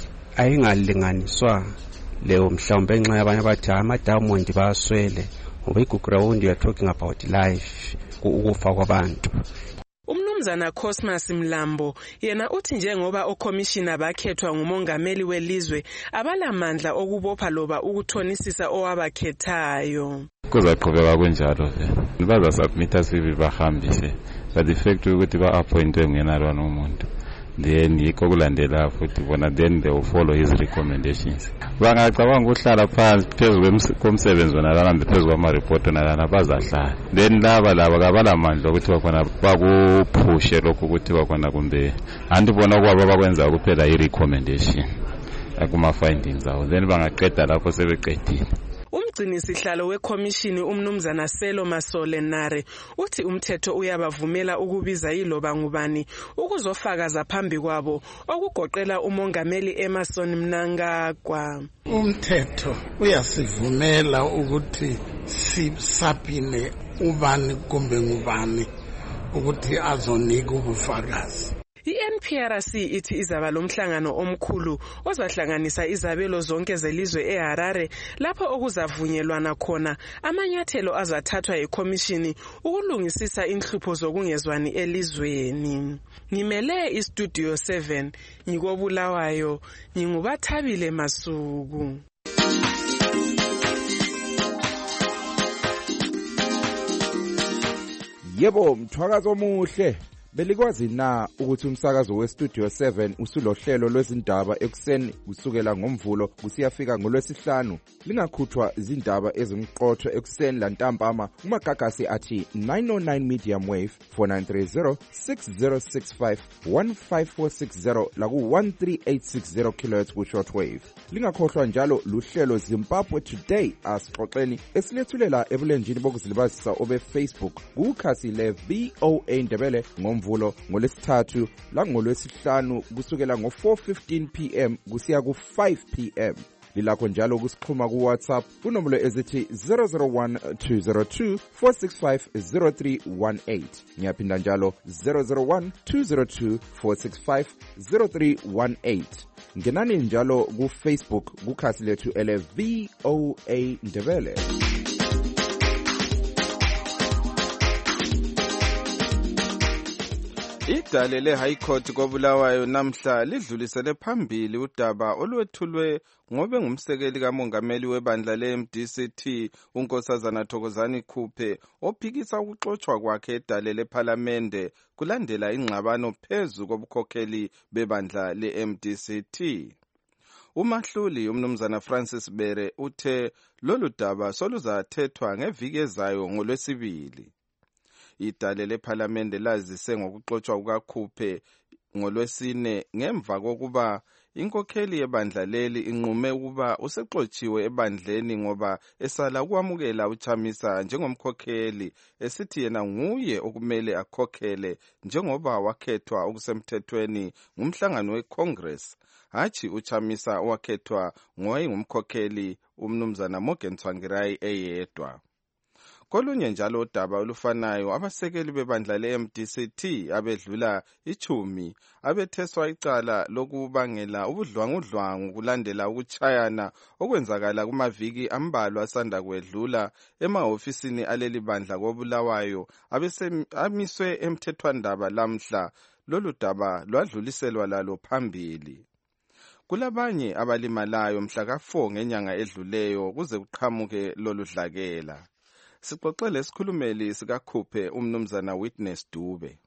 ayingalinganiswa leyo mhlawumbe nxa abanye bathi ama-diamond baswele, ngoba iGukurawundi we are talking about life, ukufa kwabantu. Umnumzana Cosmas Mlambo yena uthi njengoba okhomishina bakhethwa ngumongameli welizwe abalamandla okubopha loba ukuthonisisa owabakhethayo. Kuzaqhubeka kunjalo ke bazasubmita CV bahambise, but the fact ukuthi ba-appointwe ngenalwa nomuntu, then yikho kulandela futhi bona, then they will follow his recommendations. Bangacabanga ukuhlala phansi phezu komsebenzi wona lahambe phezu kwamaripoti nalana bazahlala, then laba kabalamandla ukuthi bakhona bakuphushe lokhu ukuthi bakhona kumbe andibona kwabo bakwenza kuphela i-recommendation kuma-findings awo, then bangaqeda lapho sebeqedile. Umgcini sihlalo wekhomishini umnumzana Selo Masole Nare uthi umthetho uyabavumela ukubiza yiloba ngubani ukuzofakaza phambi kwabo okugoqela umongameli Emerson Mnangagwa. Umthetho uyasivumela ukuthi sisabhine ubani kumbe ngubani ukuthi azonika ubufakazi. I-NPRC ithi izaba lomhlangano omkhulu ozahlanganisa izabelo zonke zelizwe eHarare lapho okuzavunyelwana khona amanyathelo azathathwa yikhomishini ukulungisisa inhlupho zokungezwani elizweni. Ngimele iStudio 7 ngikobulawayo, nginguBathabile Masuku. Yebo, mthwakazo omuhle. Belikwazi na ukuthi umsakazo weStudio 7 usulohlelo lwezindaba ekuseni kusukela ngoMvulo kusiyafika ngoLwesihlanu. Lingakhuthwa izindaba ezimqotho ekuseni lantambama umagagasi athi 909 medium wave 4930 6065 15460 laku 13860 kHz ku shortwave. Lingakhohlwa njalo luhlelo Zimbabwe Today asixoxeni esilethulela ebulenjini bokuzilibazisa obe Facebook kukhasi le VOA Ndebele ngoMvulo ngoLwesithathu la ngoLwesihlanu kusukela ngo4:15 PM kusiya ku5 PM. Lilakho njalo kusixhuma ku WhatsApp kunombolo ezithi 001-202-465-0318. Ngiyaphinda njalo 001-202-465-0318. Ngenani njalo ku Facebook kukhasi lethu ele VOA Ndebele. Idale le-High Court koBulawayo namhla lidlulisele phambili udaba olwethulwe ngobe ngumsekeli kamongameli webandla le-MDCT uNkosazana Thokozani Khuphe ophikisa ukuxotshwa kwakhe edale lephalamende kulandela ingxabano phezu kobukhokheli bebandla le-MDCT. Umahluli umnumzana Francis Bere uthe lolu daba soluzathethwa ngeviki ezayo ngoLwesibili. Idale lephalamende lazise ngokuxotshwa kukaKhuphe ngoLwesine ngemva kokuba inkokheli yebandla leli inqume ukuba usexotshiwe ebandleni ngoba esala ukwamukela uChamisa njengomkhokheli esithi yena nguye okumele akhokhele njengoba wakhethwa okusemthethweni ngumhlangano weCongress, hathi uChamisa owakhethwa ngoyengumkhokheli umnumzana Morgan Tsvangirai eyedwa. Kolunye njalo udaba olufanayo abasekeli bebandla le-MDCT abedlula 10 abetheswa icala lokubangela ubudlwangudlwangu kulandela ukuchayana okwenzakala kumaviki ambalwa asanda kwedlula emahofisini aleli bandla koBulawayo amiswe emthethwandaba lamhla. Lolu daba lwadluliselwa lalo phambili. Kulabanye abalimalayo mhla ka4 ngenyanga edluleyo kuze kuqhamuke lolu dlakela. Sixoxele isikhulumeli sikaKhuphe umnumzana Witness Dube.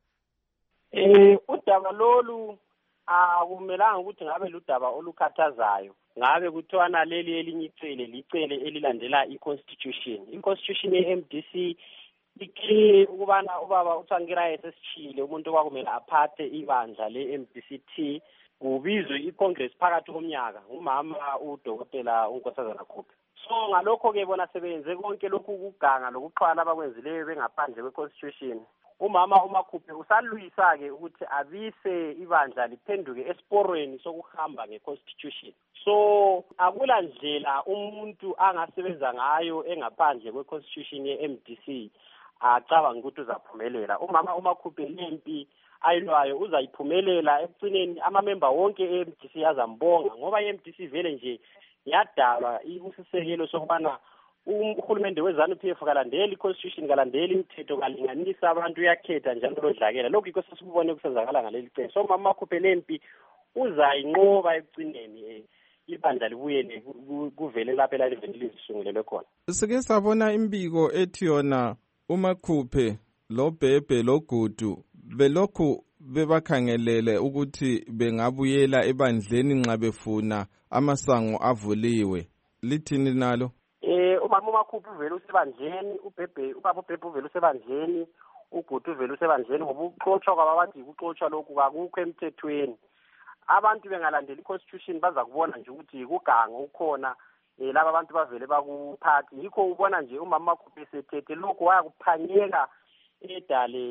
Udaba lolu akumelanga ukuthi ngabe ludaba olukhathazayo. Ngabe kuthiwana leli elinye licele elilandela iConstitution. iConstitution ye-MDC ikli ukubana ubaba uTsvangirai sesichile umuntu okwakumele aphathe ibandla le-MDCT kubizwe iCongress phakathi komnyaka umama uDokotela uNkosazana Khuphe. So ngalokho ke bona sebenze konke lokhu ukuganga lokuxhwala abakwenzileyo bengaphandle kweConstitution. Umama uMakhuphe usalwisa ke ukuthi abise ibandla liphenduke esporweni sokuhamba ngeConstitution. So akula ndlela umuntu angasebenza ngayo engaphandle kweConstitution ye-MDC acabanga ukuthi uzaphumelela. Umama uMakhuphe lempi ayilwayo uzayiphumelela ekugcineni amamember wonke e-MDC azambonga ngoba i-MDC vele nje yadalwa isisekelo sokubana uhulumende weZANU-PF kalandeli iConstitution kalandeli imithetho kalinganisa abantu uyakhetha njalo lodlakela. Lokho yikho sesikubone kusenzakala ngaleli cala. So mama Khuphe lempi uzayinqoba ekugcineni ibandla libuyele kuvele lapha elalivele lisungulelwe khona. Sike sabona imbiko ethi yona uMakhuphe lo Bhebhe lo Gudu belokhu bebakhangelele ukuthi bengabuyela ebandleni nxa befuna amasango avuliwe. Lithini nalo? Umama uMakhuphe uvele usebandleni, ubaba uBhebhe uvele usebandleni, uGudu uvele usebandleni ngoba ukuxotshwa kwabathi ukuxotshwa lokhu akukho emthethweni. Abantu bengalandela iConstitution baza kubona nje ukuthi kuganga ukhona laba abantu bavele bakuphathi. Yikho ubona nje umama uMakhuphe sethethe lokhu wayakuphanyeka edale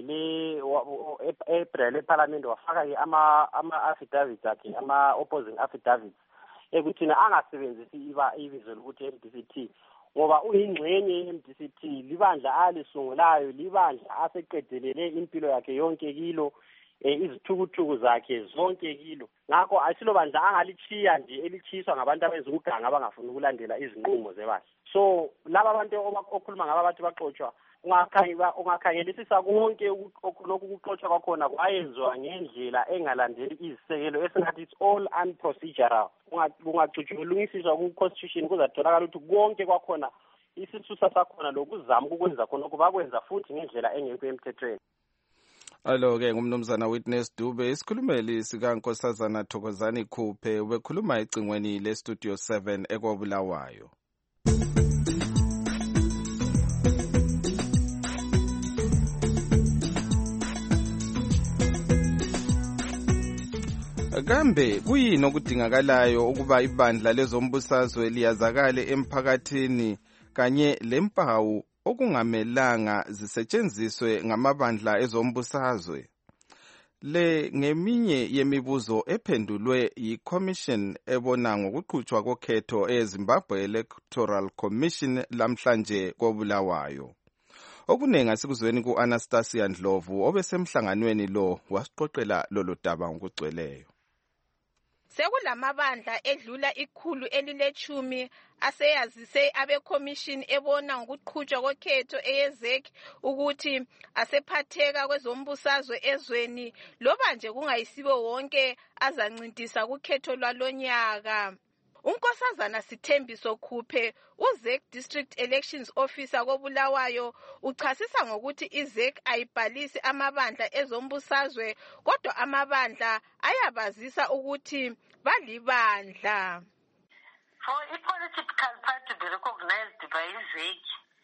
leParliament wafaka ama affidavits akhe ama opposing affidavits ekuthina angasebenzisi ibizo lokuthi MDCT ngoba uyingxenye ye-MDCT libandla alisungulayo libandla aseqedelele impilo yakhe yonke kilo izithukuthuku zakhe zonke kilo. Ngakho asilo bandla angalichiya nje elichiswa ngabantu abenza ukuganga abangafuni ukulandela izinqumo zebandla. So laba abantu okhuluma ngaba abantu baxotshwa ungakhangelisisa konke lokhu kuxotshwa kwakhona kwayenzwa ngendlela engalandeli izisekelo esingathi it's all unprocedural. Kungacutshulungisiswa ku-Constitution kuzatholakala ukuthi konke kwakhona isisusa sakhona lokuzama ukwenza khona bakwenza futhi ngendlela engekho emthethweni. Alo-ke ngumnumzana Witness Dube, isikhulumeli sikaNkosazana Thokozani Khuphe ubekhuluma ecingweni leStudio 7 eKobulawayo. Kambe kuyini okudingakalayo ukuba ibandla lezombusazwe liyazakale emphakathini kanye lempawu okungamelanga zisetshenziswe ngamabandla ezombusazwe? Le ngeminye yemibuzo ephendulwe yiCommission ebona ngokuqhutshwa kokhetho eZimbabwe Electoral Commission lamhlanje koBulawayo. Okunengi asikuzweni ku-Anastasia Ndlovu obesemhlanganweni lo wasiqoqela lolu daba ngokugcweleyo. Sekulamabandla edlula 110 aseyazise abeCommission ebona ngokuqhutshwa kokhetho eYezek ukuthi asephatheka kwezombusazwe ezweni loba nje kungayisibo wonke azancintisa kukhetho lwalonyaka. Unkosazana Sithembiso Khuphe, uZek District Elections Officer koBulawayo, uchasisa ngokuthi iZek ayibhalisi amabandla ezombusazwe kodwa amabandla ayabazisa ukuthi balibandla. For a political party to be recognized by iZek,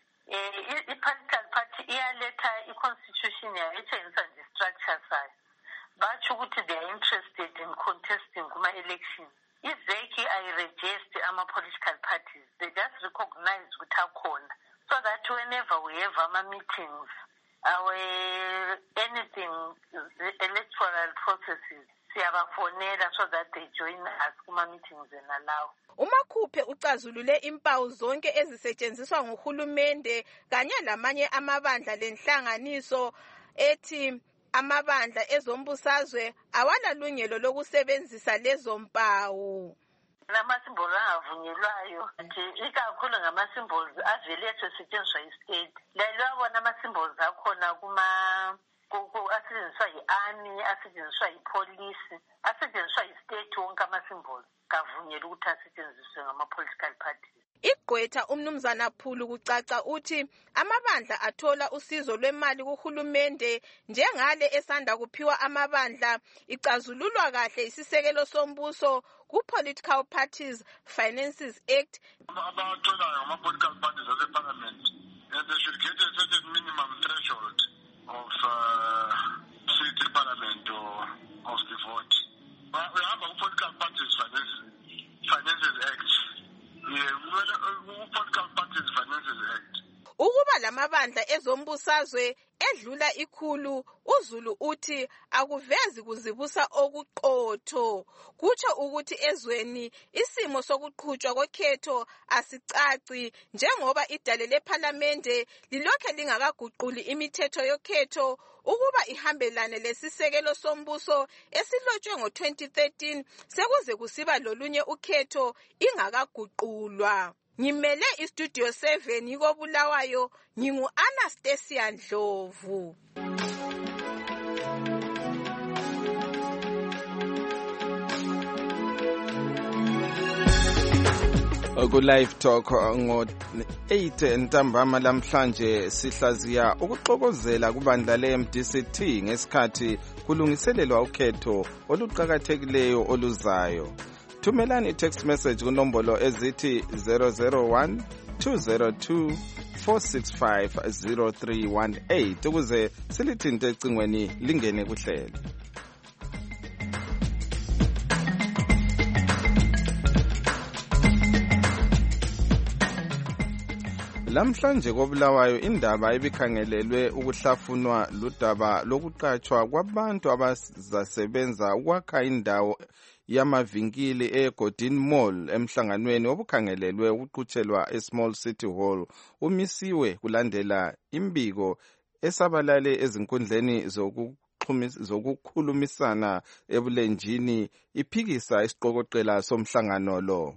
a political party iyaleta i-constitution yayetshengisa nje structure sayo. Batsho ukuthi they are interested in contesting kuma-election. iZek ayi-register ama-political parties. They just recognize ukuthi akhona. So that whenever we have ama-meetings, anything, electoral processes, siyabafonela so that they join us kuma-meetings and allow. uMakhuphe ucazulule impawu zonke ezisetshenziswa nguhulumende kanye lamanye amabandla lenhlanganiso ethi amabandla ezombusazwe awalalungelo lokusebenzisa lezo mpawu. Nama-symbols angavunyelwayo ikakhulu ngama-symbols avele esetshenziswa yi-state. Lelo abona ama-symbols akhona asetshenziswa yi-army, asetshenziswa yi-police, asetshenziswa yi-state, wonke ama-symbols kavunyelwa ukuthi asetshenziswe ngama-political parties. Igqwetha umnumzana Phulu kucaca uthi amabandla athola usizo lwemali kuhulumende njengale esanda kuphiwa amabandla icazululwa kahle isisekelo sombuso ku-Political Parties Finances Act. Abatholayo ama-political parties ase-parliament, they should get a certain minimum threshold of seat parliament or of the vote. We have a political parties Finances Act. Ukuba lamabandla ezombusazwe edlula 100, uZulu uthi akuvezi kuzibusa okuqotho. Kutsho ukuthi ezweni isimo sokuqhutshwa kokhetho asicaci njengoba idale leParliamente lilokhe lingakaguquli imithetho yokhetho ukuba ihambelane lesisekelo sombuso esilotshwe ngo-2013 sekuze kusiba lolunye ukhetho ingakaguqulwa. Ngimele iStudio 7 koBulawayo, ngingu-Anastasia Ndlovu. Ku-Live Talk ngo-8 ntambama lamhlanje sihlaziya ukuxokozela kubandla le-MDCT ngesikhathi kulungiselelwa ukhetho oluqhakathekileyo oluzayo. Thumelani i-text message kunombolo ezithi 001 202 465 0318 ukuze silithinte ecingweni lingene kuhlelo. Lamhlanje koBulawayo indaba ebikhangelelwe ukuhlafunwa ludaba lokuqatshwa kwabantu abazasebenza ukwakha indawo yamavinkili eGordon Mall emhlanganweni obukhangelelwe ukuqhutshelwa eSmall City Hall umisiwe kulandela imbiko esabalale ezinkundleni zokukhulumisana ebulenjini iphikisa isiqokoqela somhlangano lo.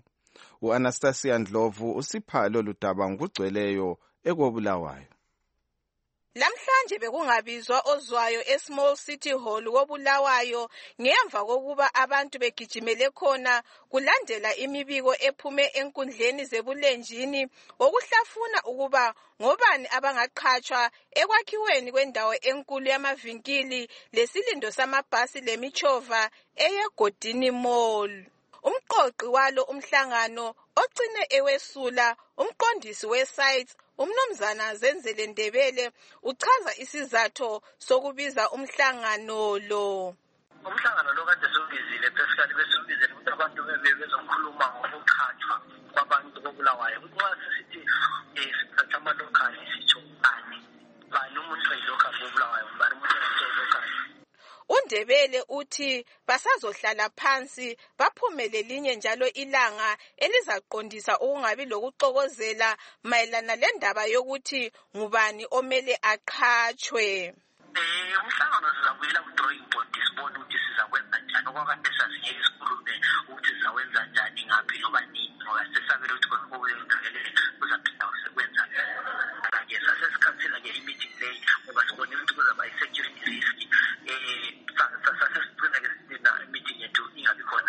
U-Anastasia Ndlovu usipha lolu daba ngokugcweleyo eKobulawayo. Lamhlanje bekungabizwa ozwayo eSmall City Hall koBulawayo ngemva kokuba abantu begijimele khona kulandela imibiko ephume enkundleni zebulenjini okuhlafuna ukuba ngobani abangaqhatshwa ekwakhiweni kwendawo enkulu yamavinkili lesilindo samabhasi lemichova eyeGodini Mall. Umqoqi walo umhlangano ogcine ewesula umqondisi wesites uMnumzana Zenzele Ndebele uchaza isizathu sokubiza umhlangano lo. Umhlangano lo kade sobizile basically besubizele ukuthi abantu bezokhuluma ngokuqhathwa kwabantu koBulawayo. Ukuthi sithi siphatha ama-local sitsho bani umuntu oyi-local koBulawayo, bani umuntu oyi-local. uNdebele uthi basazohlala phansi baphumele linye njalo ilanga elizaqondisa ukungabi lokuxokozela mayelana lendaba yokuthi ngubani omele aqhatshwe. Umhlangano sizabuyela ku-drawing board sibone ukuthi sizakwenza njani okwakade saziye isikhulume ukuthi sizawenza njani ngaphi noba nini ngoba sesabele ukuthi konke kuzaphinda sekwenza manje sasesikhansela-ke i-meeting leyi ngoba sibone ukuthi kuzaba i-security risk sasesicina-ke sina i-meeting yethu ingabi khona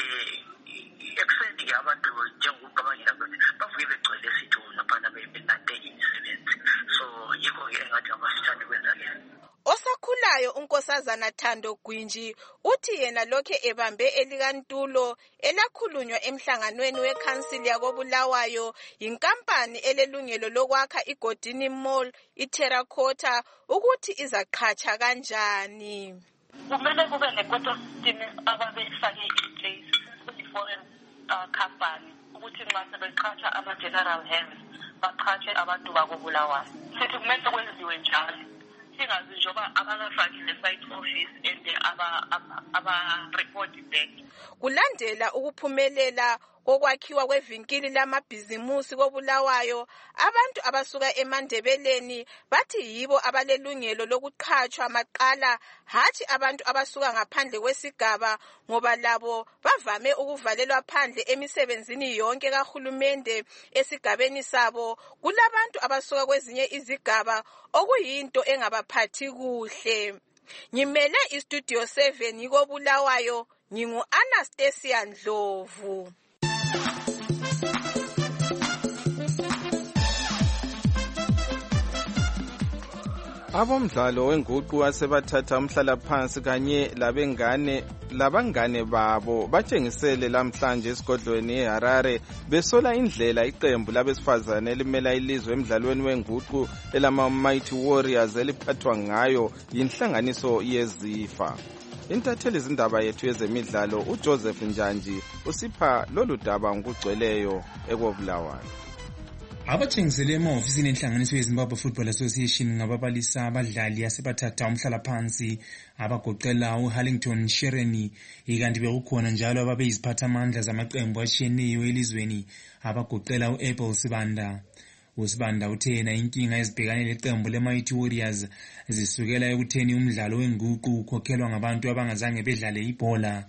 ekuseni-ke abantu njengokubabangela ukuthi bavuke begcwele sithu naphana benade imisebenzi so yikho-ke engathi amafitshane kwenza-ke. Osakhulayo uNkosazana Thando Gwinji uthi yena lokhe ebambe elikantulo elakhulunywa emhlanganweni wekhansili yakoBulawayo yinkampani elelungelo lokwakha iGodini Mall iTerracotta ukuthi izaqhatsha kanjani. Kumele kube ne-quota system ababefake in-place ukuthi foreign company ukuthi nxa sebeqhatsha ama-general hands baqhatshe abantu bakoBulawayo. Sithi kumele kwenziwe njalo. Singazi njengoba abangafakile site office and aba-report back. Kulandela ukuphumelela kokwakhiwa kwevinkili lamabhizimusi koBulawayo, abantu abasuka eMandebeleni bathi yibo abalelungelo lokuqhatshwa maqala hathi abantu abasuka ngaphandle kwesigaba ngoba labo bavame ukuvalelwa phandle emisebenzini yonke kahulumende esigabeni sabo. Kulabantu abasuka kwezinye izigaba okuyinto engabaphathi kuhle. Ngimele iStudio 7 yikoBulawayo, ngingu-Anastasia Ndlovu. Abomdlalo wenguqu asebathatha umhlalaphansi kanye labangane babo batshengisele lamhlanje esigodlweni eHarare besola indlela iqembu labesifazane elimela ilizwe emdlalweni wenguqu elama-Mighty Warriors eliphathwa ngayo yinhlanganiso yeZIFA. Intatheli izindaba yethu yezemidlalo uJoseph Njanji usipha lolu daba ngokugcweleyo ekoBulawayo. Abatshengisele emahhofisini enhlanganiso yeZimbabwe Football Association ngababalisa abadlali asebathatha umhlalaphansi abagoqela uHarlington Shereni, ikanti bekukhona njalo ababeyiziphathamandla zamaqembu atshiyeneyo elizweni abagoqela uApple Sibanda. uSibanda uthe yena inkinga ezibhekane leqembu leMighty Warriors zisukela ekutheni umdlalo wenguqu ukhokhelwa ngabantu abangazange bedlale ibhola.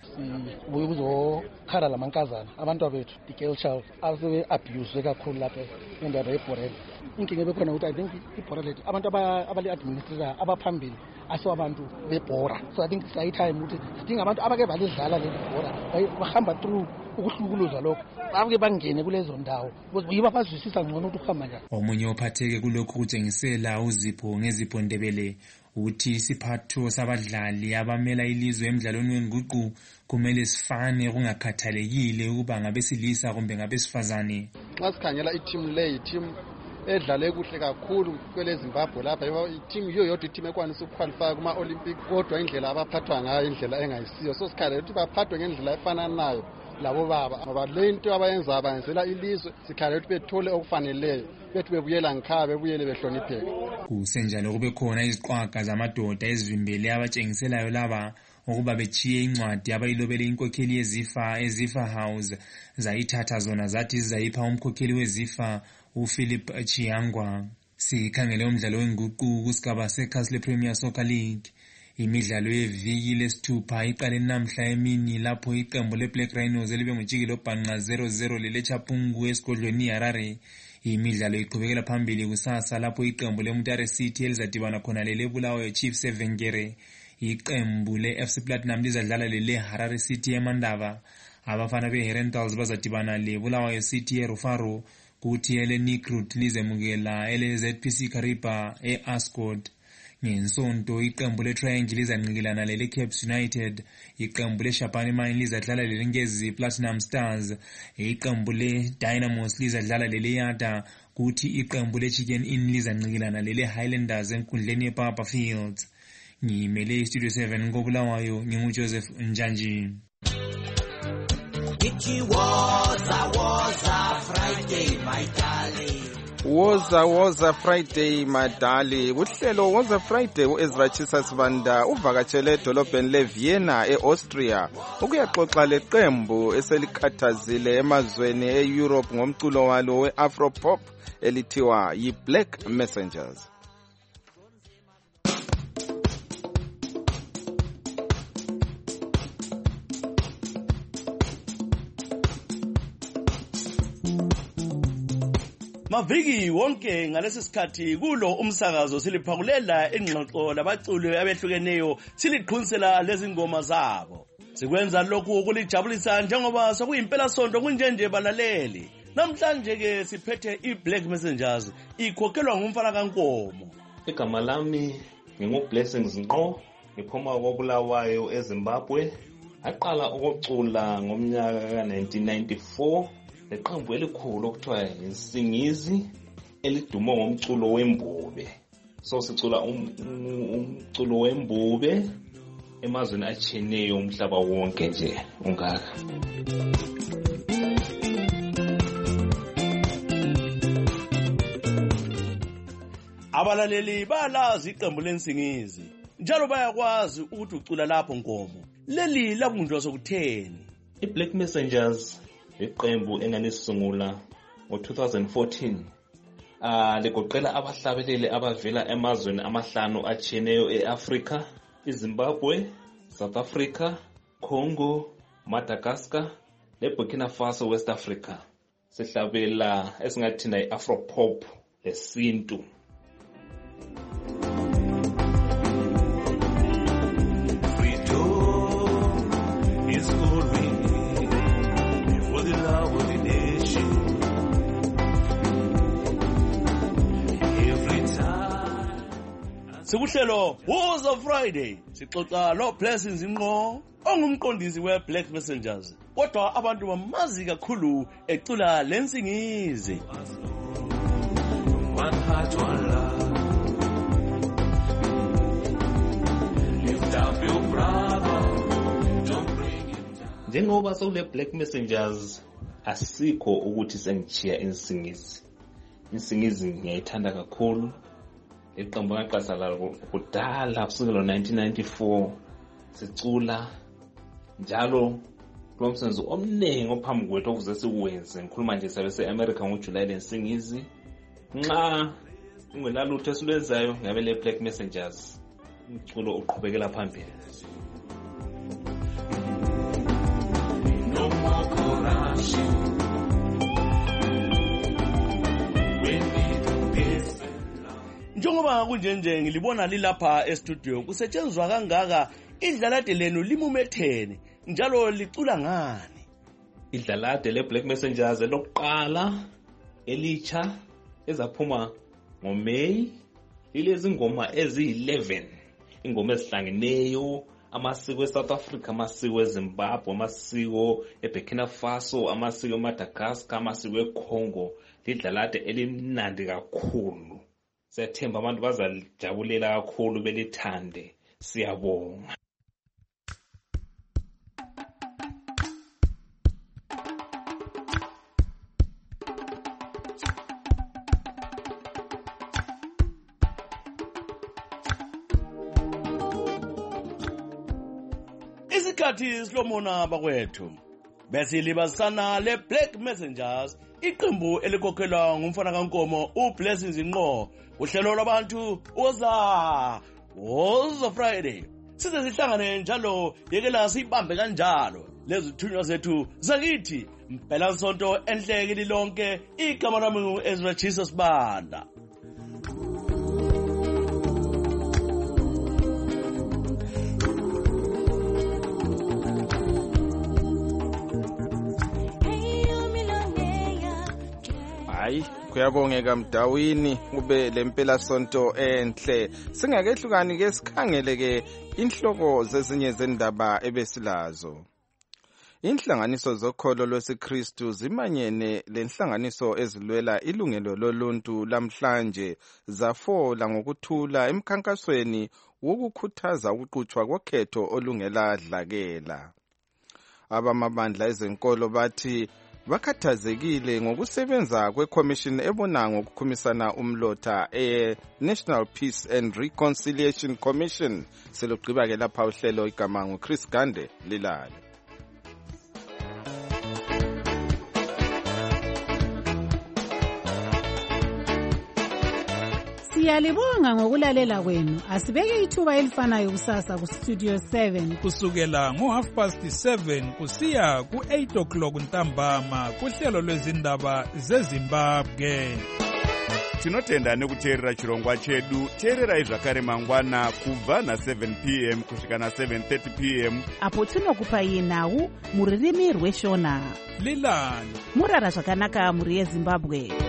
Kuzokhala lamankazana abantu bethu the-girl child asebe-abuse kakhulu lapha endaba yebhola. Inkinga ebekhona ukuthi I think ibhola lethu abantu abali-administrator abaphambili abantu bebhora. So I think sayitime ukuthi sidinga abantu abake balidlala leli bhora bahamba through ukuhlukuluza lokho bake bangene kulezo ndawo because yibo abazwisisa ngcono ukuthi ukuhamba njani. Omunye ophatheke kulokhu kutshengisela uZipho ngezipho Ndebele uthi isiphatho sabadlali abamela ilizwe emdlalweni wenguqu kumele sifane kungakhathalekile ukuba ngabesilisa kumbe ngabesifazane. Nxa sikhangela i-team leyi team edlale kuhle kakhulu kwele Zimbabwe lapha i-team yiyo yodwa i-team ekwanisa ukuqualify kuma-Olympic kodwa indlela abaphathwa ngayo indlela engayisiyo so sikhalela ukuthi baphathwe ngendlela efananayo labo baba ngoba le nto abayenza bayenzela ilizwe sikhalela ukuthi bethole okufaneleyo bethi bebuyela ngikhaya bebuyele behlonipheke. Kusenjalo kube khona iziqwaga zamadoda ezivimbele abatshengiselayo laba ukuba bechiye incwadi abayilobele inkokheli yeZIFA eZIFA House zayithatha zona zathi zizayipha umkhokheli weZIFA uPhilip Chiyangwa. Sikhangele umdlalo wenguqu kusigaba seCastle Premier Soccer League. Imidlalo yeviki lesithupha iqale namhla emini lapho iqembu leBlack Rhinos elibe ngujikelo obhanqa 0-0 leleChapungu esigodlweni iHarare. Imidlalo iqhubekela phambili kusasa lapho iqembu leMutare City elizadibana khona leleBulawayo Chiefs eVengere. Iqembu leFC Platinum lizadlala leleHarare City eMandava. Abafana beHerentals bazadibana leBulawayo City eRufaro, kuthi eleNikrut lizemukela eleZPC Kariba eAscot. Ngensonto iqembu leTriangle lizanqikilana leleCaps United, iqembu leShapane Mine lizadlala leleNgezi Platinum Stars, iqembu leDynamos lizadlala leleYada, kuthi iqembu leChicken Inn lizanqikilana leleHighlanders enkundleni yePapa Fields. Ngimele iStudio 7 koBulawayo, nginguJoseph Njanji. Woza Friday madali. Uhlelo Woza Friday uEzra Chisasibanda uvakatshele edolobheni leVienna eAustria ukuyaxoxa leqembu eselikhathazile emazweni eEurope ngomculo walo weAfropop elithiwa yiBlack Messengers. Maviki wonke ngalesi sikhathi kulo umsakazo siliphakulela ingxoxo labaculi abehlukeneyo siliqhunisela lezi ngoma zabo. Sikwenza lokhu ukulijabulisa njengoba sokuyimpela sonto kunjenje balaleli. Namhlanje ke siphethe iBlack Messengers ikhokhelwa ngumfana kaNkomo. Igama lami nginguBlessings Nqo, ngiphuma koBulawayo eZimbabwe. Aqala ukucula ngomnyaka ka1994. Leqembu elikhulu okuthiwa insingizi eliduma ngomculo wembube. So sicula umculo wembube emazweni atshiyeneyo umhlaba wonke nje ungaka. Abalaleli balazi iqembu lensingizi njalo bayakwazi ukuthi ucula lapho Nkomo. Leli labunjwa sokutheni. iBlack Messengers iqembu enganisungula ngo2014 ligoqela abahlabeleli abavela emazweni amahlanu atshiyeneyo eAfrica, iZimbabwe, South Africa, Congo, Madagascar leBurkina Faso, West Africa. Sihlabela esingathina iAfropop lesintu. Sikuhlelo Woza Friday sixoxa lo Blessings Nqo ongumqondisi weBlack Messengers, kodwa abantu bamazi kakhulu ecula lensingizi. One heart, one love. Lift up your brother, don't bring him down. Njengoba sokule Black Messengers asikho ukuthi sengichiya insingizi. Insingizi ngiyayithanda kakhulu. Iqembu ngaqasala kudala kusukela 1994 sicula njalo kulomsebenzi omningi ophambi kwethu okuze siwenze. Ngikhuluma nje sabe seAmerica ngoJuly lensingizi. Nxa ungelalutho esilwenzayo ngabe le Black Messengers umculo uqhubekela phambili. No more corruption. Njengoba kunjenje ngilibona lilapha estudio kusetshenzwa kangaka idlalade lenu limumethene njalo licula ngani. Idlalade leBlack Messengers elokuqala elicha ezaphuma ngoMay ilezi ngoma ezi11, ingoma ezihlangeneyo, amasiko eSouth Africa, amasiko eZimbabwe, amasiko eBurkina Faso, amasiko eMadagascar, amasiko eCongo. Lidlalade elimnandi kakhulu. Siyathemba abantu bazajabulela kakhulu belithande. Siyabonga. Isikhathi silomona bakwethu besilibazisana leBlack Messengers, iqembu elikhokhelwa ngumfana kaNkomo uBlessings Nqo. Uhlelo lwabantu Woza Friday size sihlangane njalo yekela siyibambe kanjalo lezi thunywa zethu zakithi mpela nsonto enhleke lilonke igama lami ngu-Ezra Jesus Banda. Hayi kuyabongeka Mdawini ube lempela sonto enhle singakehlukani ke sikhangele ke inhloko zezinye zendaba ebesilazo. Inhlanganiso zokholo lwesiKristu zimanyene lenhlanganiso ezilwela ilungelo loluntu lamhlanje zafola ngokuthula emkhankasweni wokukhuthaza ukuqhutshwa kokhetho olungeladlakela. Abamabandla ezenkolo bathi bakhathazekile ngokusebenza kweCommission ebona ngokukhumisana umlotha National Peace and Reconciliation Commission. Selugqiba ke lapha uhlelo igama nguChris Gande lilale. Siyalibonga ngokulalela kwenu. Asibeke ithuba elifanayo kusasa ku Studio 7 kusukela ngo7:30 kusiya ku8 o'clock ntambama kuhlelo lwezindaba zeZimbabwe. Tinotenda nekuteerera chirongwa chedu. Teererai zvakare mangwana kubva na7 p.m. kusvika na7:30 p.m. apo tinokupai nhau muririmi rweshona. Lilani murara zvakanaka muri yeZimbabwe.